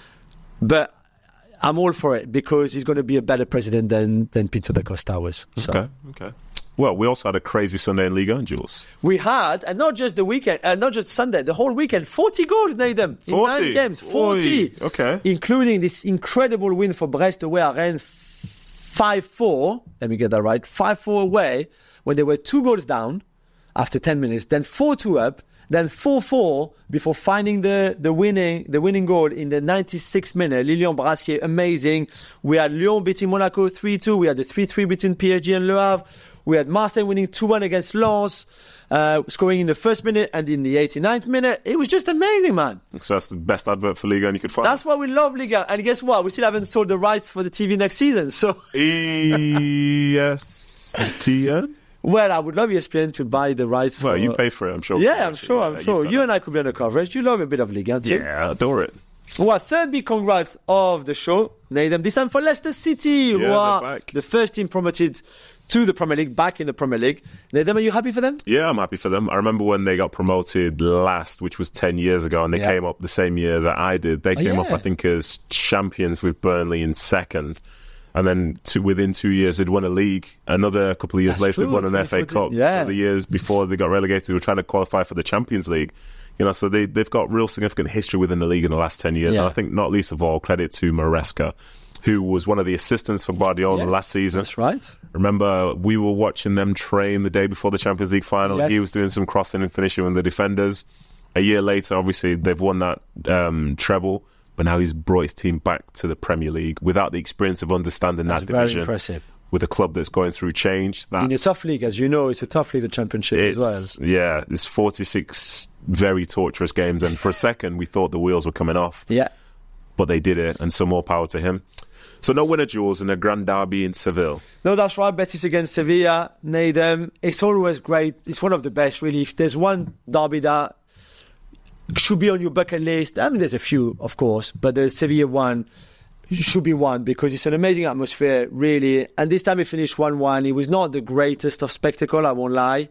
But I'm all for it, because he's going to be a better president than than Pinto da Costa was. So. Okay, okay. Well, we also had a crazy Sunday in Liga, and Jules. We had, and not just the weekend, and not just Sunday, the whole weekend, forty goals, Nathan, in forty? nine games, forty. Oy, okay. Including this incredible win for Brest away at Rennes, five four, let me get that right, five four away, when they were two goals down after ten minutes, then four two up, then four four before finding the, the winning the winning goal in the ninety-sixth minute. Lilian Brassier, amazing. We had Lyon beating Monaco three two. We had the three three between P S G and Le Havre. We had Marseille winning two one against Lens, uh, scoring in the first minute and in the eighty-ninth minute. It was just amazing, man. So that's the best advert for Liga you could find. That's why we love Liga. And guess what? We still haven't sold the rights for the T V next season. So, E S P N? well, I would love E S P N to buy the rights. Well, for, you pay for it, I'm sure. Yeah, I'm sure. I'm Yeah, sure. you've You done and I could be on the coverage. You love a bit of Liga, it. too. Yeah, I adore it. Well, third big congrats of the show, Nathan. This time for Leicester City, who they're are back. the first team promoted to the Premier League, back in the Premier League. Nathan, are you happy for them? Yeah, I'm happy for them. I remember when they got promoted last, which was ten years ago, and they Yeah. came up the same year that I did. They Oh, came yeah. up, I think, as champions with Burnley in second. And then two, within two years, they'd won a league. Another couple of years That's later, true. they'd won an F A Cup. Yeah. So the years before they got relegated, they were trying to qualify for the Champions League. You know, so they, they've got real significant history within the league in the last ten years. Yeah. And I think not least of all, credit to Maresca, who was one of the assistants for Guardiola Yes, last season. That's right. Remember, we were watching them train the day before the Champions League final. Yes. He was doing some crossing and finishing with the defenders. A year later, obviously, they've won that um, treble. But now he's brought his team back to the Premier League without the experience of understanding That's that very division. impressive. With a club that's going through change. That's, In a tough league, as you know, it's a tough league, the Championship as well. it's, yeah, it's forty-six very torturous games. And for a second, we thought the wheels were coming off. Yeah. But they did it, and some more power to him. So no winner, Jules, in a Grand Derby in Seville. No, that's right. Betis against Sevilla. Nadem. It's always great. It's one of the best, really. If there's one derby that should be on your bucket list, I mean, there's a few, of course, but the Sevilla one should be one because it's an amazing atmosphere, really. And this time it finished one one. It was not the greatest of spectacle, I won't lie.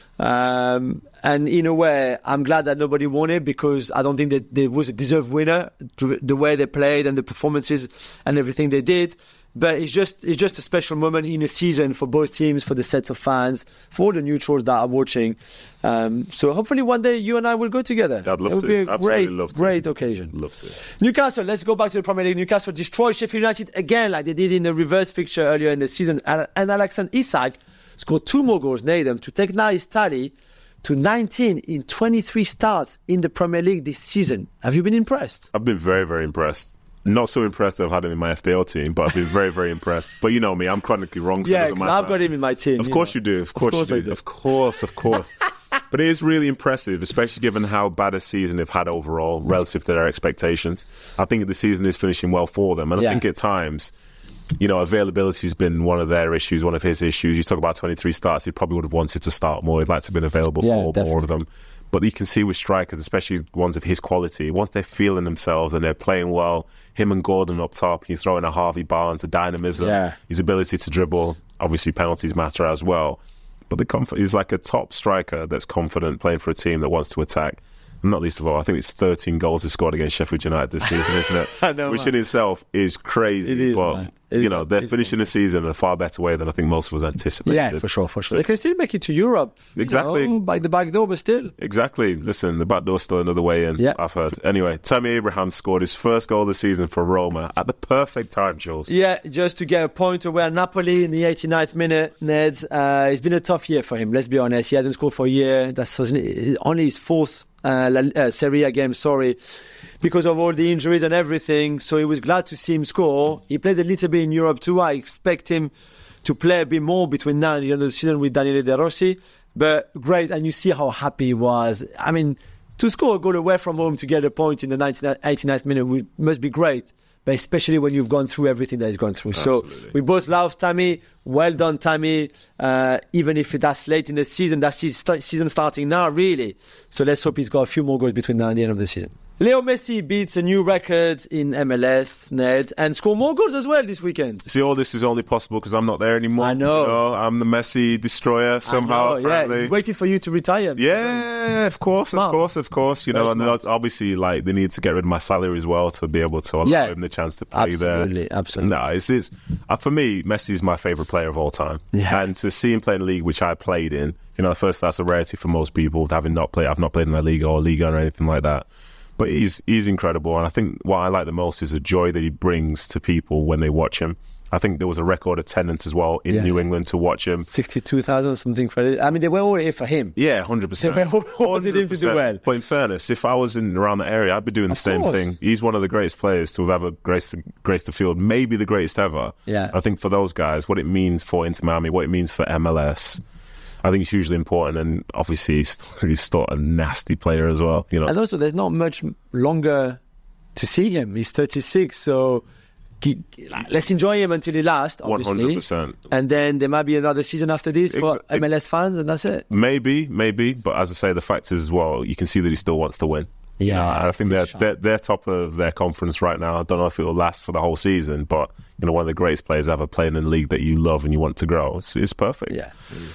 Um, and in a way, I'm glad that nobody won it because I don't think that there was a deserved winner, the way they played and the performances and everything they did. But it's just it's just a special moment in a season for both teams, for the sets of fans, for the neutrals that are watching. Um, so hopefully one day you and I will go together. I'd love it would to. be a Absolutely great, love to. great occasion. Love to. Newcastle, let's go back to the Premier League. Newcastle destroyed Sheffield United again like they did in the reverse fixture earlier in the season. And, and Alexander Isak scored two more goals, Nathan, to take now his tally to nineteen in twenty-three starts in the Premier League this season. Have you been impressed? I've been very, very impressed. Not so impressed that I've had him in my F P L team, but I've been very, very impressed. But you know me, I'm chronically wrong, so Yeah, it doesn't 'cause matter. I've got him in my team. Of you course know. you do. Of course, course you I do. do. Of course, of course. But it is really impressive, especially given how bad a season they've had overall relative to their expectations. I think the season is finishing well for them. And Yeah. I think at times, you know, availability has been one of their issues, one of his issues. You talk about twenty-three starts, he probably would have wanted to start more. He'd like to have been available Yeah, for more definitely. of them. But you can see with strikers, especially ones of his quality, once they're feeling themselves and they're playing well, him and Gordon up top, you throw in a Harvey Barnes, the dynamism, Yeah. his ability to dribble. Obviously, penalties matter as well. But the comfort, he's like a top striker that's confident playing for a team that wants to attack. And not least of all, I think it's thirteen goals he scored against Sheffield United this season, isn't it? I know, Which man. in itself is crazy. It is, but, man. It you is, know, they're it's finishing the season in a far better way than I think most of us anticipated. Yeah, for sure, for sure. They can still make it to Europe. you Exactly. know, by the back door, but still. Exactly. Listen, the back door's still another way in, Yeah. I've heard. Anyway, Tammy Abraham scored his first goal of the season for Roma at the perfect time, Jules. Yeah, just to get a point away at Napoli in the eighty-ninth minute, Ned. Uh, it's been a tough year for him, let's be honest. He hadn't scored for a year. That's only his fourth uh, La, uh, Serie A game, sorry, because of all the injuries and everything. So he was glad to see him score. He played a little bit in Europe too. I expect him to play a bit more between now and the end of the season with Daniele De Rossi. But great, and you see how happy he was. I mean, to score a goal away from home to get a point in the eighty-ninth minute must be great. But especially when you've gone through everything that he's gone through. Absolutely. So we both love Tammy. Well done, Tammy. Uh, even if that's late in the season, that's his st- season starting now, really. So let's hope he's got a few more goals between now and the end of the season. Leo Messi beats a new record in M L S, Ned, and scored more goals as well this weekend. See, all this is only possible because I'm not there anymore. I know. You know, I'm the Messi destroyer somehow, I know, yeah, apparently. waiting for you to retire. Yeah, of course, Smart. of course, of course. You Very know, and smart. that's obviously, like, they need to get rid of my salary as well to be able to allow Yeah. him the chance to play there. Absolutely, absolutely. No, it's, it's uh, for me, Messi is my favourite player of all time. Yeah. And to see him play in a league which I played in, you know, first that's a rarity for most people, having not played. I've not played in La Liga or Liga or anything like that. But he's he's incredible, and I think what I like the most is the joy that he brings to people when they watch him. I think there was a record attendance as well in Yeah. New England to watch him. sixty-two thousand or something credit. I mean, they were all here for him. Yeah, one hundred percent. They were all wanted him to do well. But in fairness, if I was in around the area, I'd be doing the Of same course. thing. He's one of the greatest players to have ever graced the, graced the field, maybe the greatest ever. Yeah. I think for those guys, what it means for Inter Miami, what it means for M L S, I think it's hugely important. And obviously, he's, he's still a nasty player as well. You know, And also, there's not much longer to see him. He's thirty-six, so keep, let's enjoy him until he lasts, obviously. one hundred percent. And then there might be another season after this for Ex- M L S fans, and that's it. Maybe, maybe, but as I say, the fact is as well, you can see that he still wants to win. Yeah, You know, I think they're, sure. they're they're top of their conference right now. I don't know if it will last for the whole season, but you know, one of the greatest players ever playing in a league that you love and you want to grow. It's, it's perfect. Yeah.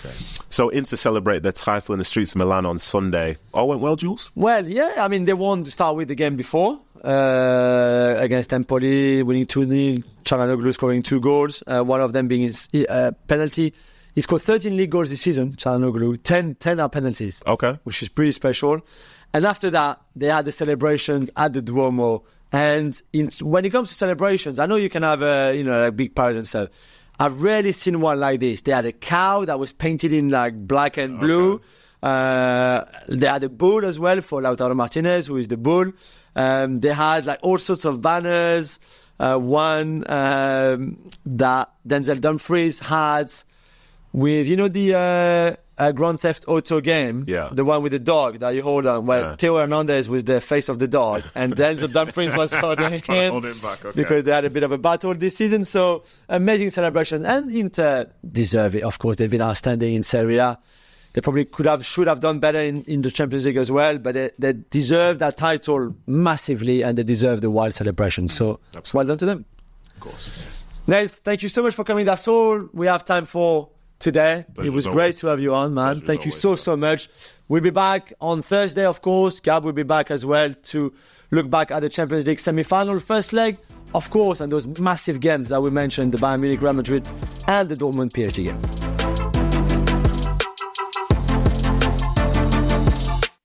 So Inter celebrate their title in the streets of Milan on Sunday. All went well, Jules? Well, yeah, I mean, they won to start with the game before. uh, against Empoli, winning two nil. Çalhanoğlu scoring two goals, uh, one of them being his uh, penalty. He scored thirteen league goals this season, Çalhanoğlu. ten, ten are penalties. Okay. Which is pretty special. And after that, they had the celebrations at the Duomo. And in, when it comes to celebrations, I know you can have a, you know, a big parade and stuff. I've rarely seen one like this. They had a cow that was painted in like black and blue. Okay. Uh, they had a bull as well for Lautaro Martinez, who is the bull. Um, they had like all sorts of banners. Uh, one um, that Denzel Dumfries had with, you know, the uh, uh, Grand Theft Auto game, yeah. the one with the dog that you hold on, where yeah. Theo Hernandez was the face of the dog, and Denzel Dumfries was holding him, hold him back, okay. because they had a bit of a battle this season. So amazing celebration, and Inter deserve it. Of course, they've been outstanding in Serie A. They probably could have, should have done better in, in the Champions League as well, but they, they deserve that title massively, and they deserve the wild celebration. So, Absolutely. Well done to them. Of course. Nels, thank you so much for coming. That's all we have time for today. Pleasure it was always. Great to have you on, man. Pleasure Thank you always, so, sir. so much. We'll be back on Thursday, of course. Gab will be back as well to look back at the Champions League semi-final, first leg, of course, and those massive games that we mentioned, the Bayern Munich, Real Madrid, and the Dortmund P S G game.